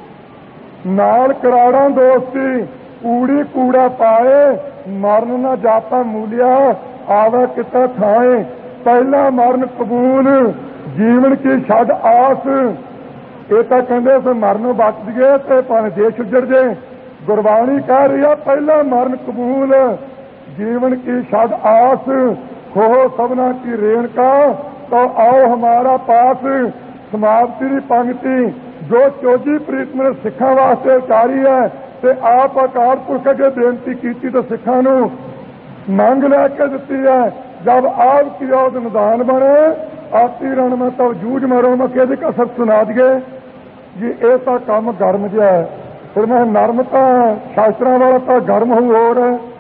नाल कराड़ा दोस्ती। कूड़ी कूड़ा पाए मरण न जाता मूलिया, आवे किता थाए पहला मरण कबूल, जीवन की छड़ आस। ये तो कहते फिर मरनों बच गए तो भावें देश उजड़ जाए। गुरबाणी कह रही है पहला मरण कबूल, जीवन की छड़ आस। खो सबना की रेण का तो आओ हमारा पास। समाप्ति की पंक्ति जो चौजी प्रीतम ने सिखा वास्ते उचारी है ते आप अकाल पुरख अगे बेनती की तो सिखा नूं मंग लैके दिती है। जब आप की औद निदान बने आती रण में तब जूझ मरो। मैं कहते कसर सुना दिए जी ये तो काम गर्म जहा है। फिर मैं नरम तो शास्त्रों वाला तो गर्म हो और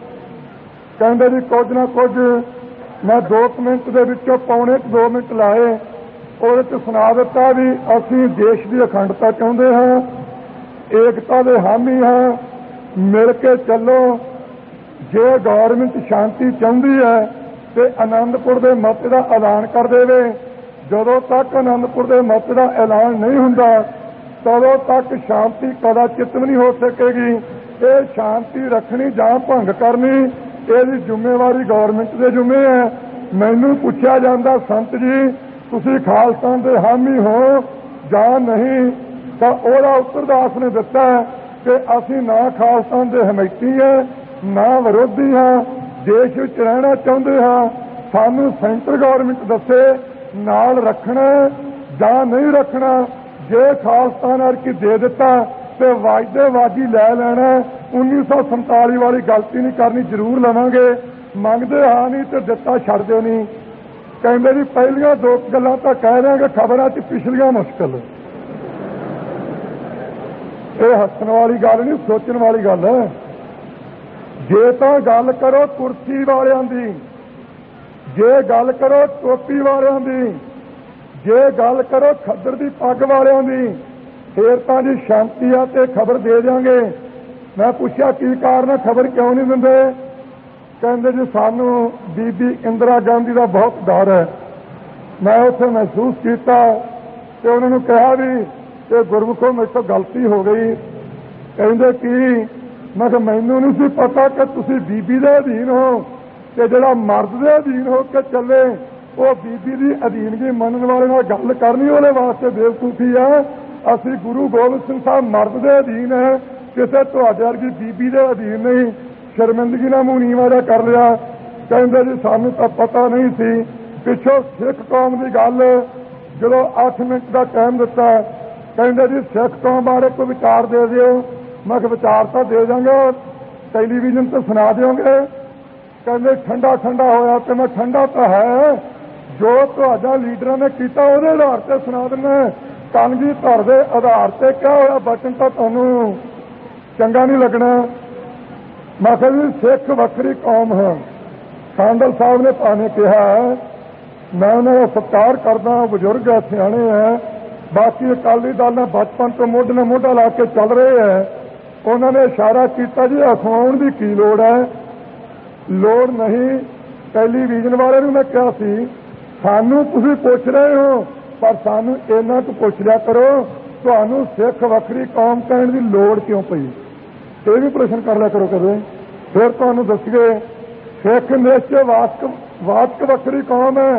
कहते जी कुछ ना कुछ मैं दो मिनट के विचों पौने दो मिनट लाए और सुना दिता भी असी देश की अखंडता चाहते हैं, एकता के हामी हैं। मिल के चलो। जे गौरमेंट शांति चाहती है तो आनंदपुर के मत का ऐलान कर देवे। जदों तक आनंदपुर के मत का ऐलान नहीं होंदा तदों तक शांति कदाचित भी नहीं हो सकेगी। ये शांति रखनी जां भंग करनी यह जिम्मेवारी गौरमेंट के जुम्मे है। मैनू पूछा जाता संत जी तुसी खालसान के हामी हो जां नहीं, तो ओहदा उत्तर दास ने दिता कि असी ना खालसान के हमैती हैं ना विरोधी हाँ, देश विच रहना चाहते हाँ। सानू सेंटर गौरमेंट दसे नाल रखना जां नहीं रखना। जे खालसान अर्की दे दिता तो वाजदे वाजी लै लैना। उन्नीस सौ संताली वाली गलती नहीं करनी, जरूर लवांगे। मंगते हाँ नहीं तो दिता छड़ दे नहीं। कहते जी पहलियां दो गल्लां तां कह रहे कि खबरां च पिछलियां मुश्किल। ये हसन वाली गल नहीं, सोचने वाली गल है। जे तो गल करो कुर्सी वालियां दी, जे गल करो टोपी वालियां दी, जे गल करो खद्दर दी पग वालियां दी, फिर तो जी शांति आ ते खबर दे देंगे। मैं पूछा की कारण खबर क्यों नहीं दिंदे? कहते जी सानू बीबी इंदिरा गांधी का बहुत डर है। मैं उत्थे महसूस किया तो उन्होंने कहा भी कि गुरमुखो मेरे तो गलती हो गई। कहते कि मैं कहा मैनू नहीं सी पता कि तुसी बीबी दे अधीन हो ते जिहड़ा मर्द दे अधीन हो के चले वो बीबी की अधीनगी मनन वाले नाल गल करनी उहदे वास्ते बेवकूफी है। असी गुरु गोबिंद सिंह साहब मर्द दे अधीन है, किसी तुहाडे वर्गी बीबी दे अधीन नहीं। शर्मिंदगी ना मूंह नीवां जिहा कर लिया। कहते जी सानू तो पता नहीं सी। पिछों सिख कौम की गल जो अठ मिनट का टाइम दिता, कहते जी सिख कौम बारे कोई विचार दे दिओ। मैं विचार तो दे देंगे, टेलीविजन तो सुना दोगे। कहते ठंडा ठंडा होया तो मैं ठंडा तो है जो तुहाडा लीडर ने किया उहदे आधार से सुना देना। कलगी धर दे आधार से क्या होया बचन तो तुहानूं चंगा नहीं लगना। मैं कहा जी सिख वक्री कौम है। सांडल साहब ने भावें कहा मैं उन्होंने सत्कार करदा, बजुर्ग है, सियाणे है। बाकी अकाली दल ने बचपन तो मोढे ने मोढा ला के चल रहे हैं। उन्होंने इशारा किया जी अखवाउण की की लोड़ है, लोड़ नहीं। टेलीविजन वाले ने मैं कहा सी सानू तुसीं पुछ रहे हो पर सानू इन्ना कुछ पुछ लिया करो तुहानू सिख वक्री कौम कहने की लोड़ क्यों पई? ये भी प्रश्न कर लिया करो कदे, फिर तुहानू दसीए। सिख निश्चय वास्तव वास्तव वक्री कौम है।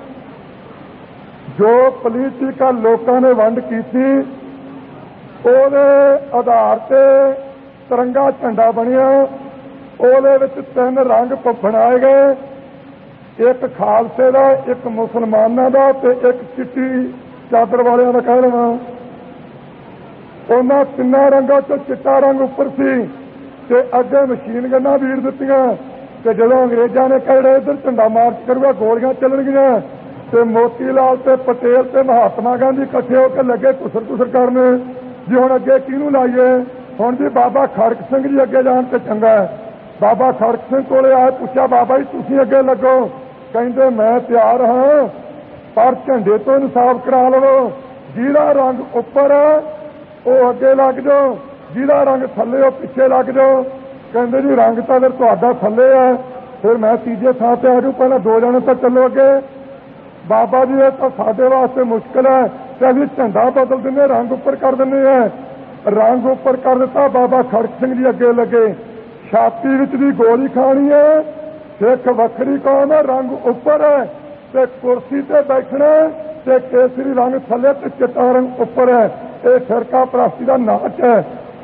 जो पोलीटिकल लोगों ने वंड की थी ਉਹਦੇ आधार से तिरंगा झंडा बनिया। ਉਹਦੇ ਵਿੱਚ तीन रंग बनाए गए, एक खालसे का, एक मुसलमानों का ते एक चिट्टी चादर वालियां का कह लवां। उन्होंने तीनों रंगों चो चिट्टा रंग उपर सी ते अगे मशीन गन्नां भीड़ दित्तियां ਤੇ ਜਦੋਂ ਅੰਗਰੇਜ਼ਾਂ ਨੇ ਕਿਹਾ ਇੱਧਰ ਝੰਡਾ ਮਾਰਚ ਕਰੂਗਾ ਗੋਲੀਆਂ ਚੱਲਣਗੀਆਂ ਤੇ ਮੋਤੀ ਲਾਲ ਤੇ ਪਟੇਲ ਤੇ ਮਹਾਤਮਾ ਗਾਂਧੀ ਇਕੱਠੇ ਹੋ ਕੇ ਲੱਗੇ ਕੁਸਰ ਕੁਸਰ ਕਰਨ ਜੀ ਹੁਣ ਅੱਗੇ ਕਿਹਨੂੰ ਲਾਈਏ। ਹੁਣ ਜੀ ਬਾਬਾ ਖੜਕ ਸਿੰਘ ਜੀ ਅੱਗੇ ਜਾਣ ਤੇ ਚੰਗਾ ਹੈ। ਬਾਬਾ ਖੜਕ ਸਿੰਘ ਕੋਲੇ ਆਏ, ਪੁੱਛਿਆ ਬਾਬਾ ਜੀ ਤੁਸੀਂ ਅੱਗੇ ਲੱਗੋ। ਕਹਿੰਦੇ ਮੈਂ ਤਿਆਰ ਹਾਂ ਪਰ ਝੰਡੇ ਤੋਂ ਇਨਸਾਫ ਕਰਾ ਲਵੋ। ਜਿਹਦਾ ਰੰਗ ਉੱਪਰ ਹੈ ਉਹ ਅੱਗੇ ਲੱਗ ਜਾਓ, ਜਿਹਦਾ ਰੰਗ ਥੱਲੇ ਉਹ ਪਿੱਛੇ ਲੱਗ ਜਾਓ। ਕਹਿੰਦੇ ਜੀ ਰੰਗ ਤਾਂ ਫਿਰ ਤੁਹਾਡਾ ਥੱਲੇ ਹੈ, ਫਿਰ ਮੈਂ ਤੀਜੇ ਥਾਂ ਤੇ ਆ ਜਾਊ, ਪਹਿਲਾਂ ਦੋ ਜਣੇ ਤਾਂ ਚੱਲੋ ਅੱਗੇ। ਬਾਬਾ ਜੀ ਇਹ ਤਾਂ ਸਾਡੇ ਵਾਸਤੇ ਮੁਸ਼ਕਿਲ ਹੈ ਤੇ ਅਸੀਂ ਝੰਡਾ ਬਦਲ ਦਿੰਦੇ, ਰੰਗ ਉੱਪਰ ਕਰ ਦਿੰਦੇ ਹਾਂ। ਰੰਗ ਉੱਪਰ ਕਰ ਦਿੱਤਾ। ਬਾਬਾ ਖੜਕ ਸਿੰਘ ਜੀ ਅੱਗੇ ਲੱਗੇ। ਛਾਤੀ ਵਿੱਚ ਦੀ ਗੋਲੀ ਖਾਣੀ ਹੈ, ਸਿੱਖ ਵੱਖਰੀ ਕੌਮ ਹੈ, ਰੰਗ ਉੱਪਰ ਹੈ ਤੇ ਕੁਰਸੀ ਤੇ ਬੈਠਣਾ ਤੇ ਕੇਸਰੀ ਰੰਗ ਥੱਲੇ ਤੇ ਚਿੱਟਾ ਰੰਗ ਉੱਪਰ ਹੈ। ਇਹ ਫਿਰਕਾ ਪ੍ਰਸਤੀ ਦਾ ਨਾਚ ਹੈ।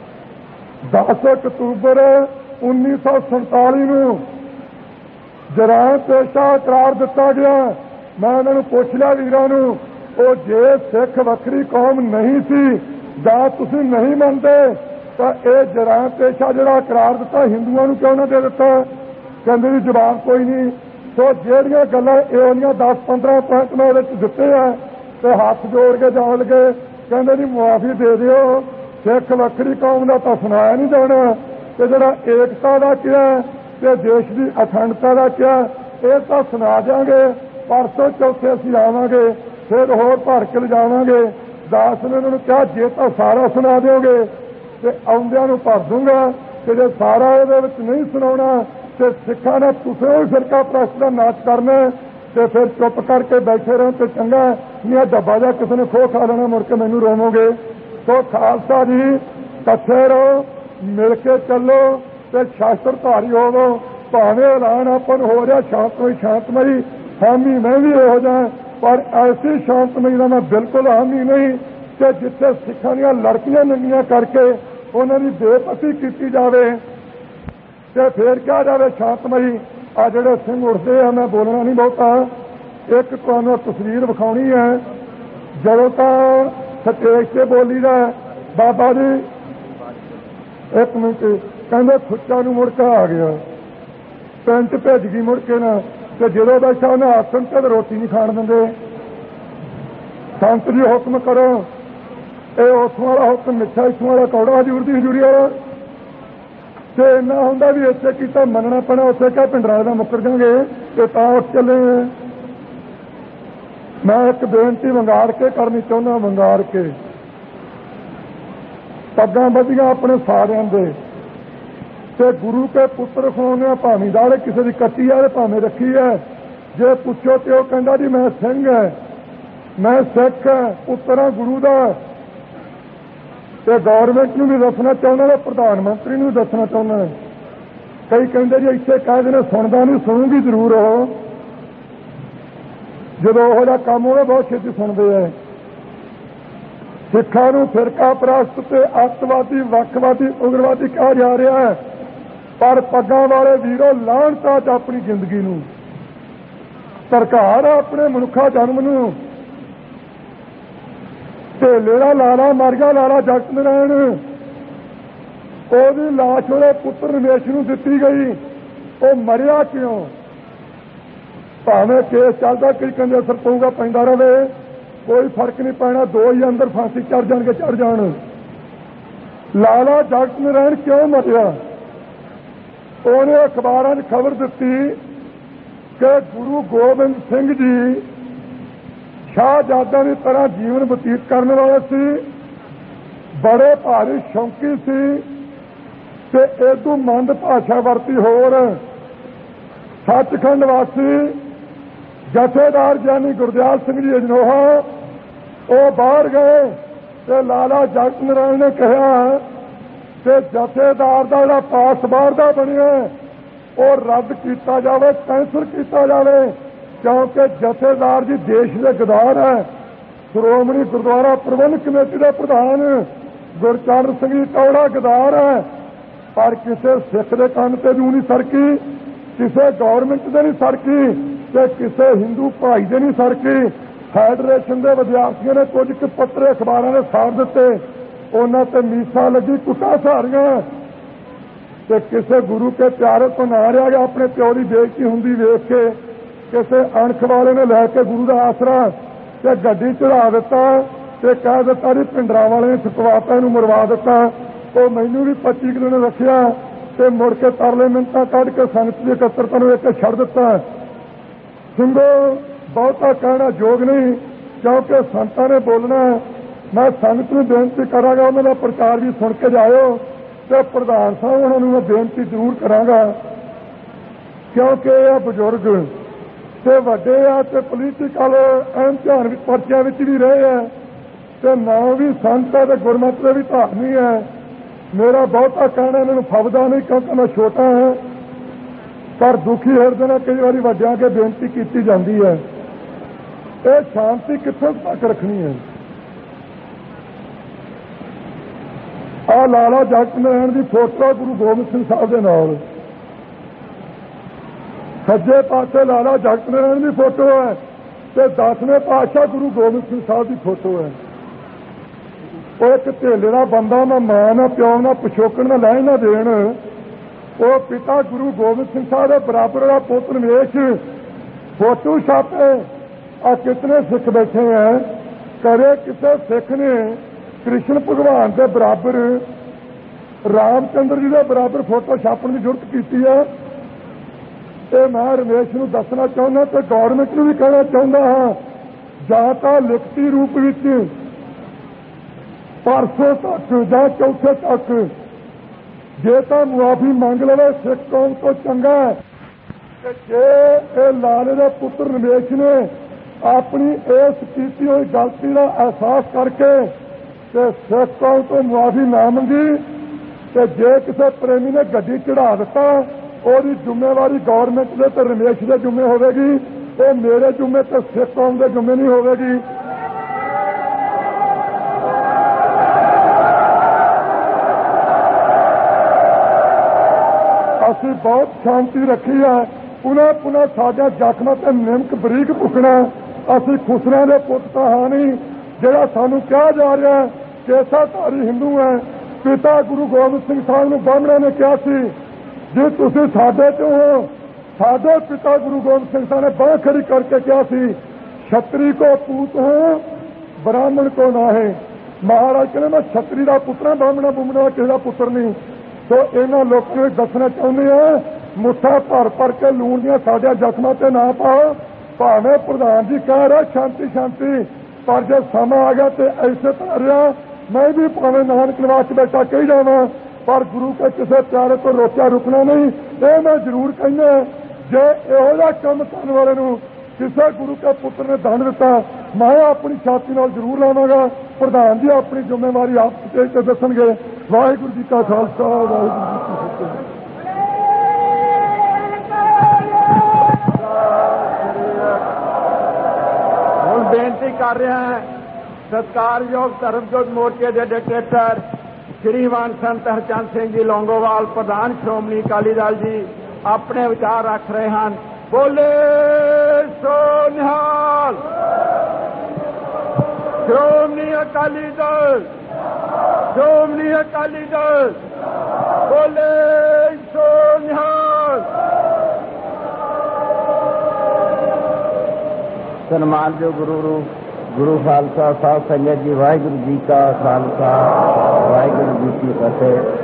ਦਸ ਅਕਤੂਬਰ ਉੱਨੀ ਸੌ ਸੰਤਾਲੀ ਨੂੰ ਜਰਾਇਮ ਪੇਸ਼ਾ ਕਰਾਰ ਦਿੱਤਾ ਗਿਆ। ਮੈਂ ਉਹਨਾਂ ਨੂੰ ਪੁੱਛ ਲਿਆ ਵੀਰਾਂ ਨੂੰ, ਉਹ ਜੇ ਸਿੱਖ ਵੱਖਰੀ ਕੌਮ ਨਹੀਂ ਸੀ ਜਾਂ ਤੁਸੀਂ ਨਹੀਂ ਮੰਨਦੇ ਤਾਂ ਇਹ ਜਰਾਇਮ ਪੇਸ਼ਾ ਜਿਹੜਾ ਕਰਾਰ ਦਿੱਤਾ ਹਿੰਦੂਆਂ ਨੂੰ ਕਿਉਂ ਨਾ ਦੇ ਦਿੱਤਾ। ਕਹਿੰਦੇ ਵੀ ਜਵਾਬ ਕੋਈ ਨਹੀਂ। ਸੋ ਜਿਹੜੀਆਂ ਗੱਲਾਂ ਇਹੋ ਜਿਹੀਆਂ ਦਸ ਪੰਦਰਾਂ ਪੁਆਇੰਟ ਮੈਂ ਉਹਦੇ ਚ ਦਿੱਤੇ ਆ ਤੇ ਹੱਥ ਜੋੜ ਕੇ ਜਾਣ ਲੱਗੇ। ਕਹਿੰਦੇ ਜੀ ਮੁਆਫੀ ਦੇ ਦਿਓ, ਸਿੱਖ ਵੱਖਰੀ ਕੌਮ ਦਾ ਤਾਂ ਸੁਣਾਇਆ ਨਹੀਂ ਜਾਣਾ ਤੇ ਜਿਹੜਾ ਏਕਤਾ ਦਾ ਕਿਹਾ ਤੇ ਦੇਸ਼ ਦੀ ਅਖੰਡਤਾ ਦਾ ਕਿਹਾ ਇਹ ਤਾਂ ਸੁਣਾ ਜਾਵਾਂਗੇ। ਪਰਸੋਂ ਚੌਥੇ ਅਸੀਂ ਆਵਾਂਗੇ, ਫਿਰ ਹੋਰ ਭਰ ਕੇ ਲਿਜਾਵਾਂਗੇ। ਦਾਸ ਨੇ ਉਹਨਾਂ ਨੂੰ ਕਿਹਾ ਜੇ ਤਾਂ ਸਾਰਾ ਸੁਣਾ ਦਿਓਗੇ ਤੇ ਆਉਂਦਿਆਂ ਨੂੰ ਭਰ ਦੂੰਗਾ, ਤੇ ਜੇ ਸਾਰਾ ਇਹਦੇ ਵਿੱਚ ਨਹੀਂ ਸੁਣਾਉਣਾ ਤੇ ਸਿੱਖਾਂ ਨੇ ਤੁਸੀਂ ਵੀ ਫਿਰਕਾ ਪ੍ਰਸਤ ਦਾ ਨਾਚ ਕਰਨਾ ਤੇ ਫਿਰ ਚੁੱਪ ਕਰਕੇ ਬੈਠੇ ਰਹੋ ਤੇ ਚੰਗਾ ਨਹੀਂ ਡੱਬਾ ਜਾਂ ਕਿਸੇ ਨੇ ਖੋਹ ਖਾ ਲੈਣਾ, ਮੁੜ ਕੇ ਮੈਨੂੰ ਰੋਵੋਗੇ। ਸੋ ਖਾਲਸਾ ਜੀ ਇਕੱਠੇ ਰਹੋ, ਮਿਲ ਕੇ ਚੱਲੋ ਤੇ ਸ਼ਾਸਤਰ ਧਾਰੀ ਹੋਵੋ। ਭਾਵੇਂ ਐਲਾਨ ਆਪਾਂ ਨੂੰ ਹੋ ਰਿਹਾ ਸ਼ਾਂਤਮਈ ਸ਼ਾਂਤਮਈ, ਹਾਮੀ ਮੈਂ ਵੀ ਇਹੋ ਜਿਹਾ, ਪਰ ਐਸੀ ਸ਼ਾਂਤਮਈ ਦਾ ਮੈਂ ਬਿਲਕੁਲ ਹਾਮੀ ਨਹੀਂ ਕਿ ਜਿੱਥੇ ਸਿੱਖਾਂ ਦੀਆਂ ਲੜਕੀਆਂ ਨੰਗੀਆਂ ਕਰਕੇ ਉਹਨਾਂ ਦੀ ਬੇਪਤੀ ਕੀਤੀ ਜਾਵੇ ਤੇ ਫੇਰ ਕਿਹਾ ਜਾਵੇ ਸ਼ਾਂਤਮਈ। ਆ ਜਿਹੜੇ ਸਿੰਘ ਉੱਠਦੇ ਆ, ਮੈਂ ਬੋਲਣਾ ਨਹੀਂ ਬਹੁਤਾ, ਇੱਕ ਤੁਹਾਨੂੰ ਤਸਵੀਰ ਵਿਖਾਉਣੀ ਹੈ। ਜਦੋਂ ਤਾਂ ਸਟੇਜ ਤੇ ਬੋਲੀ ਦਾ ਬਾਬਾ ਜੀ ਇੱਕ ਮਿੰਟ ਕਹਿੰਦੇ ਖੁੱਚਾ ਨੂੰ ਮੁੜ ਕੇ ਆ ਗਿਆ, ਪੈਂਟ ਭੇਜ ਗਈ ਮੁੜ ਕੇ ਨਾ, ਤੇ ਜਦੋਂ ਬੈਠਾ ਉਹਨੇ ਆਸਣ ਤੇ ਰੋਟੀ ਨਹੀਂ ਖਾਣ ਦਿੰਦੇ। ਸੰਤ ਜੀ ਹੁਕਮ ਕਰੋ, ਇਹ ਉੱਥੋਂ ਵਾਲਾ ਹੁਕਮ ਮਿੱਠਾ, ਇੱਥੋਂ ਵਾਲਾ ਕੌੜਾ, ਹਜ਼ੂਰ ਦੀ ਹਜ਼ੂਰੀ ਵਾਲਾ। ਤੇ ਇੰਨਾ ਹੁੰਦਾ ਵੀ ਇੱਥੇ ਕੀਤਾ ਮੰਨਣਾ ਪੈਣਾ, ਉੱਥੇ ਕਿਹਾ ਪਿੰਡਰਾਂ ਦਾ ਮੁੱਕਰ ਜਾਵਾਂਗੇ ਤੇ ਤਾਂ ਉੱਠ ਚੱਲੇ। ਮੈਂ ਇੱਕ ਬੇਨਤੀ ਵੰਗਾੜ ਕੇ ਕਰਨੀ ਚਾਹੁੰਦਾ, ਵੰਗਾੜ ਕੇ ਪੱਗਾਂ ਬੱਧੀਆਂ ਆਪਣੇ ਸਾਰਿਆਂ ਦੇ ਤੇ ਗੁਰੂ ਕੇ ਪੁੱਤਰ ਖਵਾਉਂਦੇ, ਭਾਵੇਂ ਦਾੜੇ ਕਿਸੇ ਦੀ ਕੱਟੀ ਆ ਭਾਵੇਂ ਰੱਖੀ ਹੈ। ਜੇ ਪੁੱਛੋ ਤੇ ਉਹ ਕਹਿੰਦਾ ਜੀ ਮੈਂ ਸਿੰਘ ਹੈ, ਮੈਂ ਸਿੱਖ ਹੈ, ਪੁੱਤਰ ਹਾਂ ਗੁਰੂ ਦਾ। ਤੇ ਗੌਰਮੈਂਟ ਨੂੰ ਵੀ ਦੱਸਣਾ ਚਾਹੁੰਦਾ ਤੇ ਪ੍ਰਧਾਨ ਮੰਤਰੀ ਨੂੰ ਵੀ ਦੱਸਣਾ ਚਾਹੁੰਦਾ। ਕਈ ਕਹਿੰਦੇ ਜੀ ਇੱਥੇ ਕਹਿ ਦਿੰਦੇ ਸੁਣਦਾ ਨਹੀਂ, ਸੁਣੂਗੀ ਜ਼ਰੂਰ ਉਹ, ਜਦੋਂ ਉਹੋ ਜਿਹਾ ਕੰਮ ਹੋਵੇ ਬਹੁਤ ਛੇਤੀ ਸੁਣਦੇ ਆ। ਸਿੱਖਾਂ ਨੂੰ ਫਿਰਕਾ ਪ੍ਰਸਤ ਤੇ ਅੱਤਵਾਦੀ ਵੱਖਵਾਦੀ ਉਗਰਵਾਦੀ ਕਿਹਾ ਜਾ ਰਿਹਾ ਹੈ, ਪਰ ਪੱਗਾਂ ਵਾਲੇ ਵੀਰੋ ਲਾਹਣਤਾ ਚ ਆਪਣੀ ਜ਼ਿੰਦਗੀ ਨੂੰ ਸਰਕਾਰ ਆਪਣੇ ਮਨੁੱਖਾ ਜਨਮ ਨੂੰ ਢੇਲੇ ਦਾ ਲਾਲਾ ਮਰ ਗਿਆ, ਲਾਲਾ ਜਗਤ ਨਾਰਾਇਣ, ਉਹਦੀ ਲਾਸ਼ ਉਹਦੇ ਪੁੱਤਰ ਰਮੇਸ਼ ਨੂੰ ਦਿੱਤੀ ਗਈ। ਉਹ ਮਰਿਆ ਕਿਉਂ? ਭਾਵੇਂ ਕੇਸ ਚੱਲਦਾ, ਕਈ ਕਹਿੰਦੇ ਅਸਰ ਪਊਗਾ, ਪੈਂਦਾ ਰਹੇ, ਕੋਈ ਫਰਕ ਨਹੀਂ ਪੈਣਾ, ਦੋ ਹੀ ਅੰਦਰ ਫਾਂਸੀ ਚੜ ਜਾਣਗੇ, ਚੜ ਜਾਣ। ਲਾਲਾ ਜਗਤ ਨਾਰਾਇਣ ਕਿਉਂ ਮਰਿਆ? ਉਹਨੇ ਅਖਬਾਰਾਂ 'ਚ ਖਬਰ ਦਿੱਤੀ ਕਿ ਗੁਰੂ ਗੋਬਿੰਦ ਸਿੰਘ ਜੀ ਸ਼ਾਹਜਾਦਿਆਂ ਦੀ ਤਰ੍ਹਾਂ ਜੀਵਨ ਬਤੀਤ ਕਰਨ ਵਾਲੇ ਸੀ, ਬੜੇ ਭਾਰੀ ਸ਼ੌਂਕੀ ਸੀ ਤੇ ਇਦੋਂ ਮੰਦ ਭਾਸ਼ਾ ਵਰਤੀ। ਹੋਰ ਸੱਚਖੰਡ ਵਾਸੀ ਜਥੇਦਾਰ ਗਿਆਨੀ ਗੁਰਦਿਆਲ ਸਿੰਘ ਜੀ ਅਜਨੋਹਾ ਉਹ ਬਾਹਰ ਗਏ ਤੇ ਲਾਲਾ ਜਗਤ ਨਾਰਾਇਣ ਨੇ ਕਿਹਾ ਕਿ ਜਥੇਦਾਰ ਦਾ ਜਿਹੜਾ ਪਾਸ ਬਾਹਰ ਦਾ ਬਣਿਆ ਉਹ ਰੱਦ ਕੀਤਾ ਜਾਵੇ, ਕੈਂਸਲ ਕੀਤਾ ਜਾਵੇ, ਕਿਉਂਕਿ ਜਥੇਦਾਰ ਜੀ ਦੇਸ਼ ਦੇ ਗਦਾਰ ਹੈ। ਸ਼੍ਰੋਮਣੀ ਗੁਰਦੁਆਰਾ ਪ੍ਰਬੰਧਕ ਕਮੇਟੀ ਦੇ ਪ੍ਰਧਾਨ ਗੁਰਚਰਨ ਸਿੰਘ ਜੀ ਕੌੜਾ ਗਦਾਰ ਹੈ, ਪਰ ਕਿਸੇ ਸਿੱਖ ਦੇ ਕੰਨ ਤੇ ਵੀ ਨਹੀਂ ਸਰਕੀ, ਕਿਸੇ ਗੌਰਮੈਂਟ ਦੇ ਨਹੀਂ ਸਰਕੀ ਤੇ ਕਿਸੇ ਹਿੰਦੂ ਭਾਈ ਦੇ ਨਹੀਂ ਸਰਕੀ। ਫੈਡਰੇਸ਼ਨ ਦੇ ਵਿਦਿਆਰਥੀਆਂ ਨੇ ਕੁਝ ਕੁ ਪੱਤਰ ਅਖਬਾਰਾਂ ਦੇ ਸਾੜ ਦਿੱਤੇ, ਉਹਨਾਂ ਤੇ ਮੀਸਾਂ ਲੱਗੀ, ਕੁੱਟਾਂ ਸਾਰੀਆਂ। ਤੇ ਕਿਸੇ ਗੁਰੂ ਕੇ ਪਿਆਰੇ ਤੋਂ ਨਾ ਰਿਹਾ ਗਿਆ। ਆਪਣੇ ਪਿਓ ਦੀ ਬੇਇੱਜ਼ਤੀ ਹੁੰਦੀ ਵੇਖ ਕੇ ਕਿਸੇ ਅਣਖ ਵਾਲੇ ਨੇ ਲੈ ਕੇ ਗੁਰੂ ਦਾ ਆਸਰਾ ਤੇ ਗੱਡੀ ਚੜਾ ਦਿੱਤਾ ਤੇ ਕਹਿ ਦਿੱਤਾ ਜੀ ਭਿੰਡਰਾਂ ਵਾਲੇ ਨੇ ਛੁਪਵਾਤਾ, ਇਹਨੂੰ ਮਰਵਾ ਦਿੱਤਾ। ਉਹ ਮੈਨੂੰ ਵੀ ਪੱਚੀ ਦਿਨ ਰੱਖਿਆ ਤੇ ਮੁੜ ਕੇ ਤਰਲੇ ਮਿੰਟਾਂ ਕੱਢ ਕੇ ਸੰਗਤ ਦੀ ਇਕੱਤਰਤਾ ਨੂੰ ਇੱਕ ਛੱਡ ਦਿੱਤਾ। ਸਿੰਘੋ ਬਹੁਤਾ ਕਹਿਣਾ ਯੋਗ ਨਹੀਂ, ਕਿਉਂਕਿ ਸੰਤਾਂ ਨੇ ਬੋਲਣਾ। ਮੈਂ ਸੰਗਤ ਨੂੰ ਬੇਨਤੀ ਕਰਾਂਗਾ, ਉਹਨਾਂ ਦਾ ਪ੍ਰਚਾਰ ਵੀ ਸੁਣ ਕੇ ਜਾਇਓ ਤੇ ਪ੍ਰਧਾਨ ਸਾਹਿਬ ਉਹਨਾਂ ਨੂੰ ਮੈਂ ਬੇਨਤੀ ਜ਼ਰੂਰ ਕਰਾਂਗਾ, ਕਿਉਂਕਿ ਇਹ ਬਜ਼ੁਰਗ ਤੇ ਵੱਡੇ ਆ ਤੇ ਪੋਲੀਟੀਕਲ ਅਹਿਮ ਧਿਆਨ ਵਿੱਚ ਪਰਚਿਆਂ ਵਿੱਚ ਵੀ ਰਹੇ ਆ ਤੇ ਨਾਂ ਵੀ ਸੰਤ ਹੈ ਤੇ ਗੁਰਮਤਿ ਦੇ ਵੀ ਧਾਰਨੀ ਹੈ। ਮੇਰਾ ਬਹੁਤਾ ਕਹਿਣਾ ਇਹਨਾਂ ਨੂੰ ਫੱਬਦਾ ਨਹੀਂ, ਕਿਉਂਕਿ ਮੈਂ ਛੋਟਾ ਹਾਂ, ਪਰ ਦੁਖੀ ਹਿਰਦੇ ਨਾਲ ਕਈ ਵਾਰੀ ਵੱਡਿਆਂ ਕੇ ਬੇਨਤੀ ਕੀਤੀ ਜਾਂਦੀ ਹੈ। ਇਹ ਸ਼ਾਂਤੀ ਕਿੱਥੋਂ ਤੱਕ ਰੱਖਣੀ ਹੈ? ਆਹ ਲਾਲਾ ਜਗਤ ਨਾਰਾਇਣ ਦੀ ਫੋਟੋ ਗੁਰੂ ਗੋਬਿੰਦ ਸਿੰਘ ਸਾਹਿਬ ਦੇ ਨਾਲ, ਸੱਜੇ ਪਾਸੇ ਲਾਲਾ ਜਗਤ ਨਾਰਾਇਣ ਦੀ ਫੋਟੋ ਹੈ ਤੇ ਦਸਵੇਂ ਪਾਤਸ਼ਾਹ ਗੁਰੂ ਗੋਬਿੰਦ ਸਿੰਘ ਸਾਹਿਬ ਦੀ ਫੋਟੋ ਹੈ। ਉਹ ਇੱਕ ਢੇਲੇ ਦਾ ਬੰਦਾ, ਨਾ ਮਾਂ ਨਾ ਪਿਓ ਨਾ ਪਿਛੋਕੜ ਨਾ ਲੈਣ ਨਾ ਦੇਣ, ਉਹ ਪਿਤਾ ਗੁਰੂ ਗੋਬਿੰਦ ਸਿੰਘ ਸਾਹਿਬ ਦੇ ਬਰਾਬਰ ਦਾ ਪੁੱਤ ਨਿਵੇਸ਼ ਫੋਟੋ ਛਾਪੇ। ਆ ਕਿਤਨੇ ਸਿੱਖ ਬੈਠੇ ਹੈ, ਕਦੇ ਕਿਸੇ ਸਿੱਖ ਨੇ ਕ੍ਰਿਸ਼ਨ ਭਗਵਾਨ ਦੇ ਬਰਾਬਰ ਰਾਮ ਚੰਦਰ ਜੀ ਦੇ ਬਰਾਬਰ ਫੋਟੋ ਛਾਪਣ ਦੀ ਜ਼ਰੂਰਤ ਕੀਤੀ ਹੈ? ਇਹ ਮੈਂ ਰਮੇਸ਼ ਨੂੰ ਦੱਸਣਾ ਚਾਹੁੰਦਾ ਤੇ ਗੌਰਮੈਂਟ ਨੂੰ ਵੀ ਕਹਿਣਾ ਚਾਹੁੰਦਾ ਹਾਂ, ਜਾਂ ਤਾਂ ਲਿਖਤੀ ਰੂਪ ਵਿੱਚ ਪਰਸੋਂ ਤੱਕ ਜਾਂ ਚੌਥੇ ਤੱਕ ਜੇ ਤਾਂ ਮੁਆਫੀ ਮੰਗ ਲਵੇ ਸਿੱਖ ਕੌਮ ਤੋਂ ਚੰਗਾ ਹੈ। ਕਿ ਜੇ ਇਹ ਲਾਲੇ ਦੇ ਪੁੱਤਰ ਰਮੇਸ਼ ਨੇ ਆਪਣੀ ਇਸ ਕੀਤੀ ਹੋਈ ਗਲਤੀ ਦਾ ਅਹਿਸਾਸ ਕਰਕੇ ਤੇ ਸਿੱਖ ਕੌਮ ਤੋਂ ਮੁਆਫੀ ਨਾ ਮੰਗੀ ਤੇ ਜੇ ਕਿਸੇ ਪ੍ਰੇਮੀ ਨੇ ਗੱਡੀ ਚੜਾ ਦਿੱਤਾ, ਉਹਦੀ ਜ਼ਿੰਮੇਵਾਰੀ ਗੌਰਮੈਂਟ ਦੇ ਤੇ ਰਮੇਸ਼ ਦੇ ਜ਼ਿੰਮੇ ਹੋਵੇਗੀ, ਉਹ ਮੇਰੇ ਜ਼ਿੰਮੇ ਤੇ ਸਿੱਖ ਕੌਮ ਦੇ ਜ਼ਿੰਮੇ ਨਹੀਂ ਹੋਵੇਗੀ। ਅਸੀਂ ਬਹੁਤ ਸ਼ਾਂਤੀ ਰੱਖੀ ਹੈ, ਪੁਨः ਪੁਨः ਸਾਡਾ ਜ਼ਖਮਾਂ ਤੇ ਨਿਮਕ ਬਰੀਕ ਭੁਗਣਾ। ਅਸੀਂ ਖੁਸਰਿਆਂ ਦੇ ਪੁੱਤ ਤਾਂ ਹਾਂ ਨਹੀਂ। ਜਿਹੜਾ ਸਾਨੂੰ ਕਿਹਾ ਜਾ ਰਿਹਾ ਕੇਸਾਧਾਰੀ ਹਿੰਦੂ ਹੈ, ਪਿਤਾ ਗੁਰੂ ਗੋਬਿੰਦ ਸਿੰਘ ਸਾਹਿਬ ਨੂੰ ਬਾਹਮਣਾਂ ਨੇ ਕਿਹਾ ਸੀ ਜੇ ਤੁਸੀਂ ਸਾਡੇ ਚੋਂ ਹੋ, ਸਾਡੇ ਪਿਤਾ ਗੁਰੂ ਗੋਬਿੰਦ ਸਿੰਘ ਸਾਹਿਬ ਨੇ ਬਾਂਹ ਖੜੀ ਕਰਕੇ ਕਿਹਾ ਸੀ ਛਤਰੀ ਕੋ ਪੂਤ ਹੋ ਬ੍ਰਾਹਮਣ ਕੋ ਨਾ ਹੈ। ਮਹਾਰਾਜ ਕਹਿੰਦੇ ਮੈਂ ਛਤਰੀ ਦਾ ਪੁੱਤਰ, ਬਾਹਮਣਾ ਬੁਮਣਾ ਕਿਸੇ ਦਾ ਪੁੱਤਰ ਨਹੀਂ। ਸੋ ਇਹਨਾਂ ਲੋਕਾਂ ਨੂੰ ਦੱਸਣਾ ਚਾਹੁੰਦੇ ਆ, ਮੁੱਠਾ ਭਰ ਭਰ ਕੇ ਲੂਣ ਦੀਆਂ ਸਾਡੇ ਜ਼ਖਮਾਂ ਤੇ ਨਾ ਪਾਓ। ਭਾਵੇਂ ਪ੍ਰਧਾਨ ਜੀ ਕਹਿ ਰਿਹਾ ਸ਼ਾਂਤੀ ਸ਼ਾਂਤੀ, ਪਰ ਜੇ ਸਮਾਂ ਆ ਗਿਆ ਤੇ ਐਸੇ ਤਰ੍ਹਾਂ ਰਿਹਾ। ਮੈਂ ਵੀ ਭਾਵੇਂ ਨਾਨਕ ਨਿਵਾਸ ਚ ਬੈਠਾ ਕਹੀ ਜਾਵਾਂ, ਪਰ ਗੁਰੂ ਕੇ ਕਿਸੇ ਪਿਆਰੇ ਤੋਂ ਰੋਕਿਆ ਰੁਕਣਾ ਨਹੀਂ। ਇਹ ਮੈਂ ਜ਼ਰੂਰ ਕਹਿੰਦਾ, ਜੇ ਇਹੋ ਜਿਹਾ ਕੰਮ ਕਰਨ ਵਾਲੇ ਨੂੰ ਕਿਸੇ ਗੁਰੂ ਕੇ ਪੁੱਤਰ ਨੇ ਦੰਡ ਦਿੱਤਾ, ਮੈਂ ਆਪਣੀ ਛਾਤੀ ਨਾਲ ਜ਼ਰੂਰ ਲਾਵਾਂਗਾ। ਪ੍ਰਧਾਨ ਜੀ ਆਪਣੀ ਜ਼ਿੰਮੇਵਾਰੀ ਆਪ ਸਟੇਜ ਤੇ ਦੱਸਣਗੇ। ਵਾਹਿਗੁਰੂ ਜੀ ਕਾ ਖਾਲਸਾ, ਵਾਹਿਗੁਰੂ ਜੀ ਕੀ ਫਤਿਹ। ਹੁਣ ਬੇਨਤੀ ਕਰ ਰਿਹਾ ਹੈ ਸਤਿਕਾਰਯੋਗ ਧਰਮਯੋਗ ਮੋਰਚੇ ਦੇ ਡਿਕਟੇਟਰ ਸ਼੍ਰੀਮਾਨ ਸੰਤ ਹਰਚੰਦ ਸਿੰਘ ਜੀ ਲੌਂਗੋਵਾਲ, ਪ੍ਰਧਾਨ ਸ਼੍ਰੋਮਣੀ ਅਕਾਲੀ ਦਲ ਜੀ, ਆਪਣੇ ਵਿਚਾਰ ਰੱਖ ਰਹੇ ਹਨ। ਬੋਲੇ ਸੋ ਨਿਹਾਲ। ਸ਼੍ਰੋਮਣੀ ਅਕਾਲੀ ਦਲ, ਸ਼੍ਰੋਮਣੀ ਅਕਾਲੀ ਦਲ, ਬੋਲੇ ਸੋ ਨਿਹਾਲ। ਸਨਮਾਨਯੋਗ ਗੁਰੂ ਗੁਰੂ ਖਾਲਸਾ ਸਾਹਿਬ ਸੰਗਤ ਜੀ, ਵਾਹਿਗੁਰੂ ਜੀ ਕਾ ਖਾਲਸਾ, ਵਾਹਿਗੁਰੂ ਜੀ ਕੀ ਫਤਿਹ।